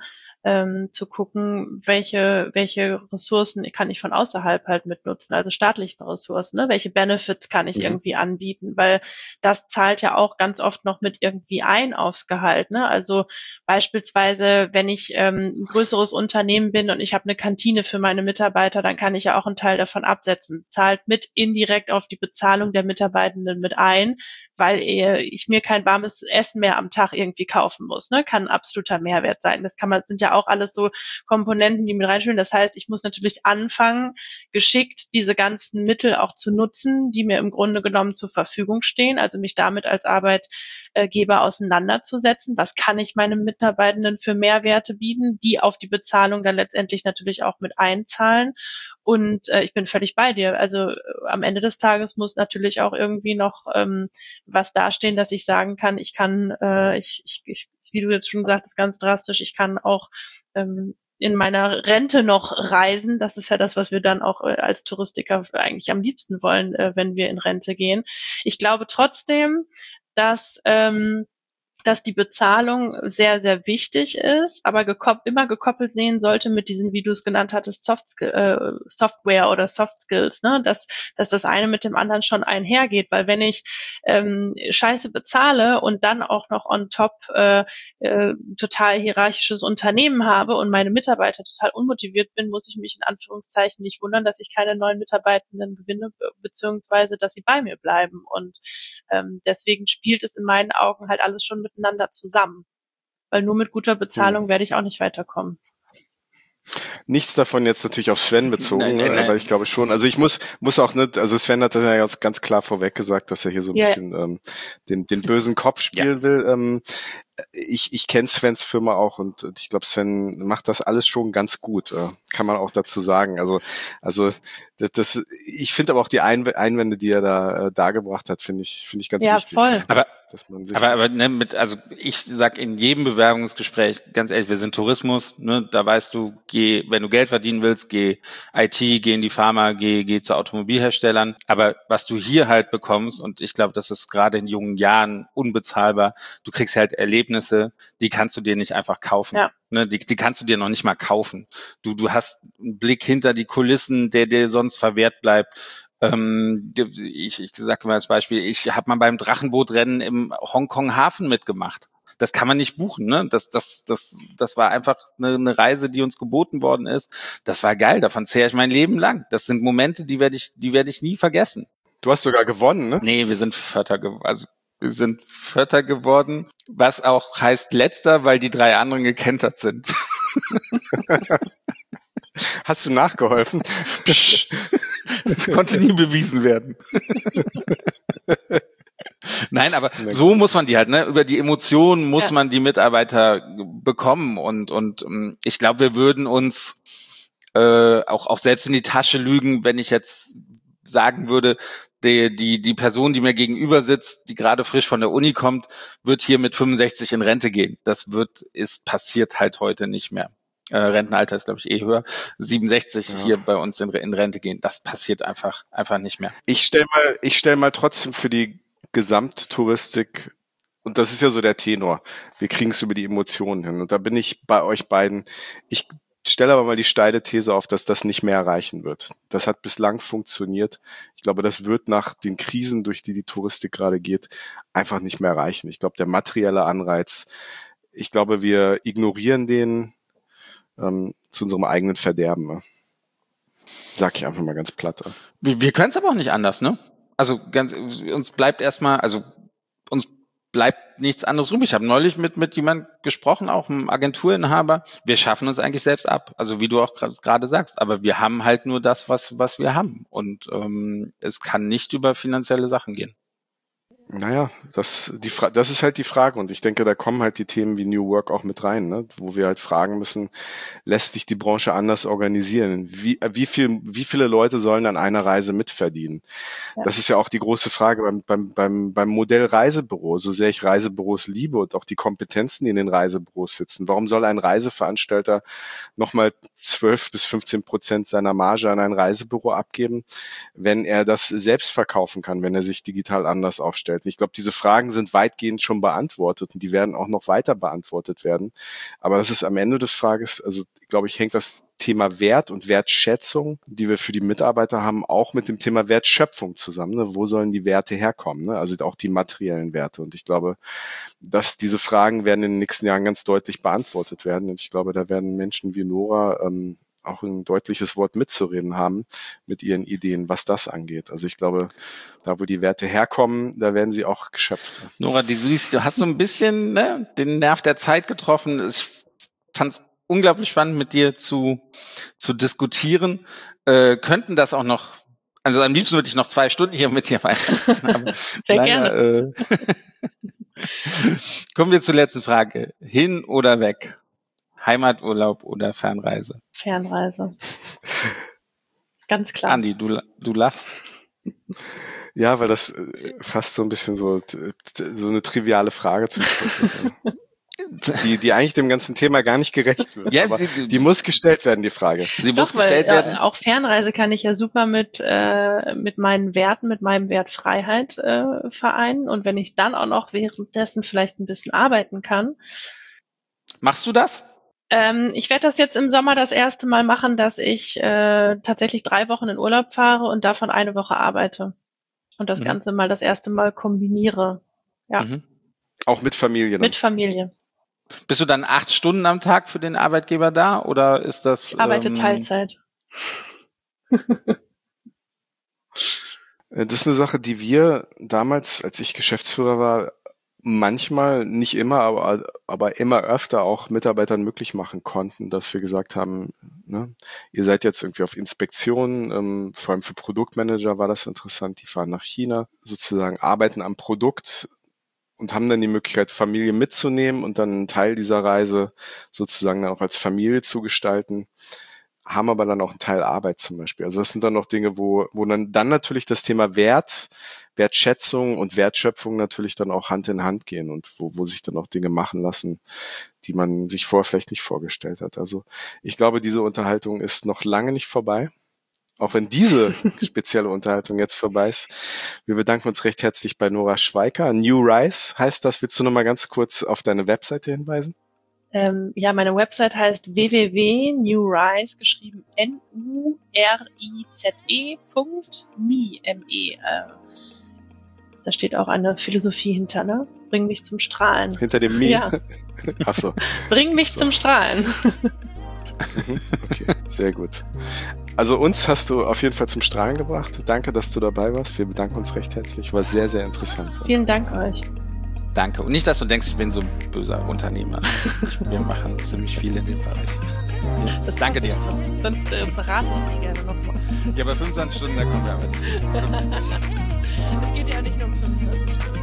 Speaker 4: zu gucken, welche Ressourcen kann ich von außerhalb halt mitnutzen, also staatlichen Ressourcen, ne? Welche Benefits kann ich irgendwie anbieten, weil das zahlt ja auch ganz oft noch mit irgendwie ein aufs Gehalt, ne? Also beispielsweise, wenn ich ein größeres Unternehmen bin und ich habe eine Kantine für meine Mitarbeiter, dann kann ich ja auch einen Teil davon absetzen, zahlt mit indirekt auf die Bezahlung der Mitarbeitenden mit ein, weil ich mir kein warmes Essen mehr am Tag irgendwie kaufen muss, ne? Kann ein absoluter Mehrwert sein. Das sind ja auch alles so Komponenten, die mit reinspielen. Das heißt, ich muss natürlich anfangen, geschickt diese ganzen Mittel auch zu nutzen, die mir im Grunde genommen zur Verfügung stehen, also mich damit als Arbeitgeber auseinanderzusetzen. Was kann ich meinen Mitarbeitenden für Mehrwerte bieten, die auf die Bezahlung dann letztendlich natürlich auch mit einzahlen? Und ich bin völlig bei dir. Also am Ende des Tages muss natürlich auch irgendwie noch was dastehen, dass ich sagen kann, ich kann, wie du jetzt schon sagtest, ganz drastisch, ich kann auch in meiner Rente noch reisen. Das ist ja das, was wir dann auch als Touristiker eigentlich am liebsten wollen, wenn wir in Rente gehen. Ich glaube trotzdem, dass die Bezahlung sehr, sehr wichtig ist, aber immer gekoppelt sehen sollte mit diesen, wie du es genannt hattest, Software oder Soft Skills, ne? Dass das eine mit dem anderen schon einhergeht, weil wenn ich Scheiße bezahle und dann auch noch on top total hierarchisches Unternehmen habe und meine Mitarbeiter total unmotiviert bin, muss ich mich in Anführungszeichen nicht wundern, dass ich keine neuen Mitarbeitenden gewinne, beziehungsweise dass sie bei mir bleiben. Und deswegen spielt es in meinen Augen halt alles schon miteinander zusammen. Weil nur mit guter Bezahlung werde ich auch nicht weiterkommen.
Speaker 2: Nichts davon jetzt natürlich auf Sven bezogen,
Speaker 3: Nein.
Speaker 2: weil ich glaube schon, also ich muss auch nicht, also Sven hat das ja ganz klar vorweg gesagt, dass er hier so ein bisschen den bösen Kopf spielen will. Ich kenne Svens Firma auch und ich glaube, Sven macht das alles schon ganz gut, kann man auch dazu sagen. Also das ich finde aber auch die Einwände, die er da dargebracht hat, finde ich ganz wichtig.
Speaker 4: Ja, voll.
Speaker 3: Aber ne, also ich sag in jedem Bewerbungsgespräch, ganz ehrlich, wir sind Tourismus, ne, da weißt du, wenn du Geld verdienen willst, geh IT, geh in die Pharma, geh zu Automobilherstellern. Aber was du hier halt bekommst, und ich glaube, das ist gerade in jungen Jahren unbezahlbar, du kriegst halt Erlebnisse, die kannst du dir nicht einfach kaufen.
Speaker 4: Ja.
Speaker 3: Ne, die kannst du dir noch nicht mal kaufen. Du hast einen Blick hinter die Kulissen, der dir sonst verwehrt bleibt. Ich sage mal als Beispiel, ich habe mal beim Drachenbootrennen im Hongkong Hafen mitgemacht. Das kann man nicht buchen, ne? Das war einfach eine Reise, die uns geboten worden ist. Das war geil, davon zehre ich mein Leben lang. Das sind Momente, die werde ich nie vergessen.
Speaker 2: Du hast sogar gewonnen, ne?
Speaker 3: Nee, wir sind Vierter geworden, was auch heißt Letzter, weil die 3 anderen gekentert sind.
Speaker 2: Hast du nachgeholfen?
Speaker 3: Das konnte nie bewiesen werden. Nein, aber so muss man die halt, ne? Über die Emotionen muss man die Mitarbeiter bekommen und ich glaube, wir würden uns auch selbst in die Tasche lügen, wenn ich jetzt sagen würde, die Person, die mir gegenüber sitzt, die gerade frisch von der Uni kommt, wird hier mit 65 in Rente gehen. Passiert halt heute nicht mehr. Rentenalter ist, glaube ich, höher. 67 hier bei uns in Rente gehen. Das passiert einfach nicht mehr.
Speaker 2: Ich stell mal trotzdem für die Gesamttouristik, und das ist ja so der Tenor, wir kriegen es über die Emotionen hin. Und da bin ich bei euch beiden. Ich stelle aber mal die steile These auf, dass das nicht mehr erreichen wird. Das hat bislang funktioniert. Ich glaube, das wird nach den Krisen, durch die Touristik gerade geht, einfach nicht mehr erreichen. Ich glaube, der materielle Anreiz, ich glaube, wir ignorieren den zu unserem eigenen Verderben. Sag ich einfach mal ganz platt.
Speaker 3: Wir können es aber auch nicht anders, ne? Also uns bleibt nichts anderes übrig. Ich habe neulich mit jemandem gesprochen, auch einem Agenturinhaber. Wir schaffen uns eigentlich selbst ab. Also wie du auch gerade sagst. Aber wir haben halt nur das, was wir haben. Und es kann nicht über finanzielle Sachen gehen.
Speaker 2: Naja, das ist halt die Frage, und ich denke, da kommen halt die Themen wie New Work auch mit rein, ne? Wo wir halt fragen müssen, lässt sich die Branche anders organisieren? Wie viele Leute sollen an einer Reise mitverdienen? Ja. Das ist ja auch die große Frage beim Modell Reisebüro. So sehr ich Reisebüros liebe und auch die Kompetenzen, die in den Reisebüros sitzen. Warum soll ein Reiseveranstalter nochmal 12-15% seiner Marge an ein Reisebüro abgeben, wenn er das selbst verkaufen kann, wenn er sich digital anders aufstellt? Ich glaube, diese Fragen sind weitgehend schon beantwortet und die werden auch noch weiter beantwortet werden. Aber das ist am Ende des Tages, also glaube ich, hängt das Thema Wert und Wertschätzung, die wir für die Mitarbeiter haben, auch mit dem Thema Wertschöpfung zusammen. Ne? Wo sollen die Werte herkommen? Ne? Also auch die materiellen Werte. Und ich glaube, dass diese Fragen werden in den nächsten Jahren ganz deutlich beantwortet werden. Und ich glaube, da werden Menschen wie Nora auch ein deutliches Wort mitzureden haben mit ihren Ideen, was das angeht. Also ich glaube, da wo die Werte herkommen, da werden sie auch geschöpft.
Speaker 3: Nora, du hast so ein bisschen den Nerv der Zeit getroffen. Ich fand es unglaublich spannend, mit dir zu diskutieren. Könnten das auch noch, also am liebsten würde ich noch 2 Stunden hier mit dir weiter.
Speaker 4: Sehr gerne.
Speaker 3: Kommen wir zur letzten Frage. Hin oder weg? Heimaturlaub oder Fernreise?
Speaker 4: Fernreise. Ganz klar.
Speaker 3: Andi, du lachst.
Speaker 2: Ja, weil das fast so ein bisschen so eine triviale Frage zum Schluss ist. Die eigentlich dem ganzen Thema gar nicht gerecht wird. Ja, aber die muss gestellt werden, die Frage.
Speaker 4: Sie muss gestellt werden. Auch Fernreise kann ich ja super mit meinen Werten, mit meinem Wert Freiheit vereinen. Und wenn ich dann auch noch währenddessen vielleicht ein bisschen arbeiten kann.
Speaker 3: Machst du das?
Speaker 4: Ich werde das jetzt im Sommer das erste Mal machen, dass ich tatsächlich 3 Wochen in Urlaub fahre und davon 1 Woche arbeite. Und das Ganze mal das erste Mal kombiniere. Ja.
Speaker 2: Auch mit Familie?
Speaker 4: Mit Familie.
Speaker 3: Bist du dann 8 Stunden am Tag für den Arbeitgeber da oder ist das?
Speaker 4: Ich arbeite Teilzeit.
Speaker 2: Das ist eine Sache, die wir damals, als ich Geschäftsführer war, manchmal, nicht immer, aber immer öfter auch Mitarbeitern möglich machen konnten, dass wir gesagt haben, ne, ihr seid jetzt irgendwie auf Inspektion, vor allem für Produktmanager war das interessant, die fahren nach China, sozusagen arbeiten am Produkt und haben dann die Möglichkeit, Familie mitzunehmen und dann einen Teil dieser Reise sozusagen dann auch als Familie zu gestalten, haben aber dann auch einen Teil Arbeit zum Beispiel. Also das sind dann noch Dinge, wo dann natürlich das Thema Wertschätzung und Wertschöpfung natürlich dann auch Hand in Hand gehen und wo sich dann auch Dinge machen lassen, die man sich vorher vielleicht nicht vorgestellt hat. Also ich glaube, diese Unterhaltung ist noch lange nicht vorbei. Auch wenn diese spezielle Unterhaltung jetzt vorbei ist. Wir bedanken uns recht herzlich bei Nora Schweiker. New Rise heißt das. Willst du noch mal ganz kurz auf deine Webseite hinweisen?
Speaker 4: Ja, meine Website heißt www.newrise, geschrieben NURIZE.me. Da steht auch eine Philosophie hinter, ne? Bring mich zum Strahlen.
Speaker 2: Hinter dem Me?
Speaker 4: Ja.
Speaker 2: Ach so.
Speaker 4: Bring mich zum Strahlen.
Speaker 2: Okay, sehr gut. Also uns hast du auf jeden Fall zum Strahlen gebracht. Danke, dass du dabei warst. Wir bedanken uns recht herzlich. War sehr, sehr interessant.
Speaker 4: Vielen Dank euch.
Speaker 3: Danke. Und nicht, dass du denkst, ich bin so ein böser Unternehmer. Wir machen ziemlich viel in dem Bereich.
Speaker 4: Das
Speaker 3: danke dir.
Speaker 4: Sonst berate ich dich gerne nochmal.
Speaker 3: Ja, bei 25 Stunden, da kommen wir aber nicht.
Speaker 4: Es geht ja nicht nur um 25 Stunden.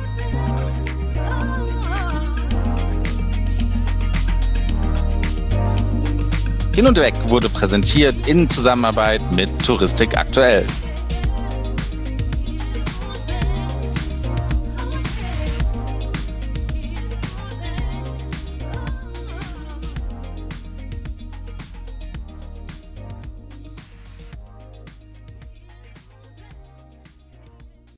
Speaker 3: Hin und Weg wurde präsentiert in Zusammenarbeit mit Touristik aktuell.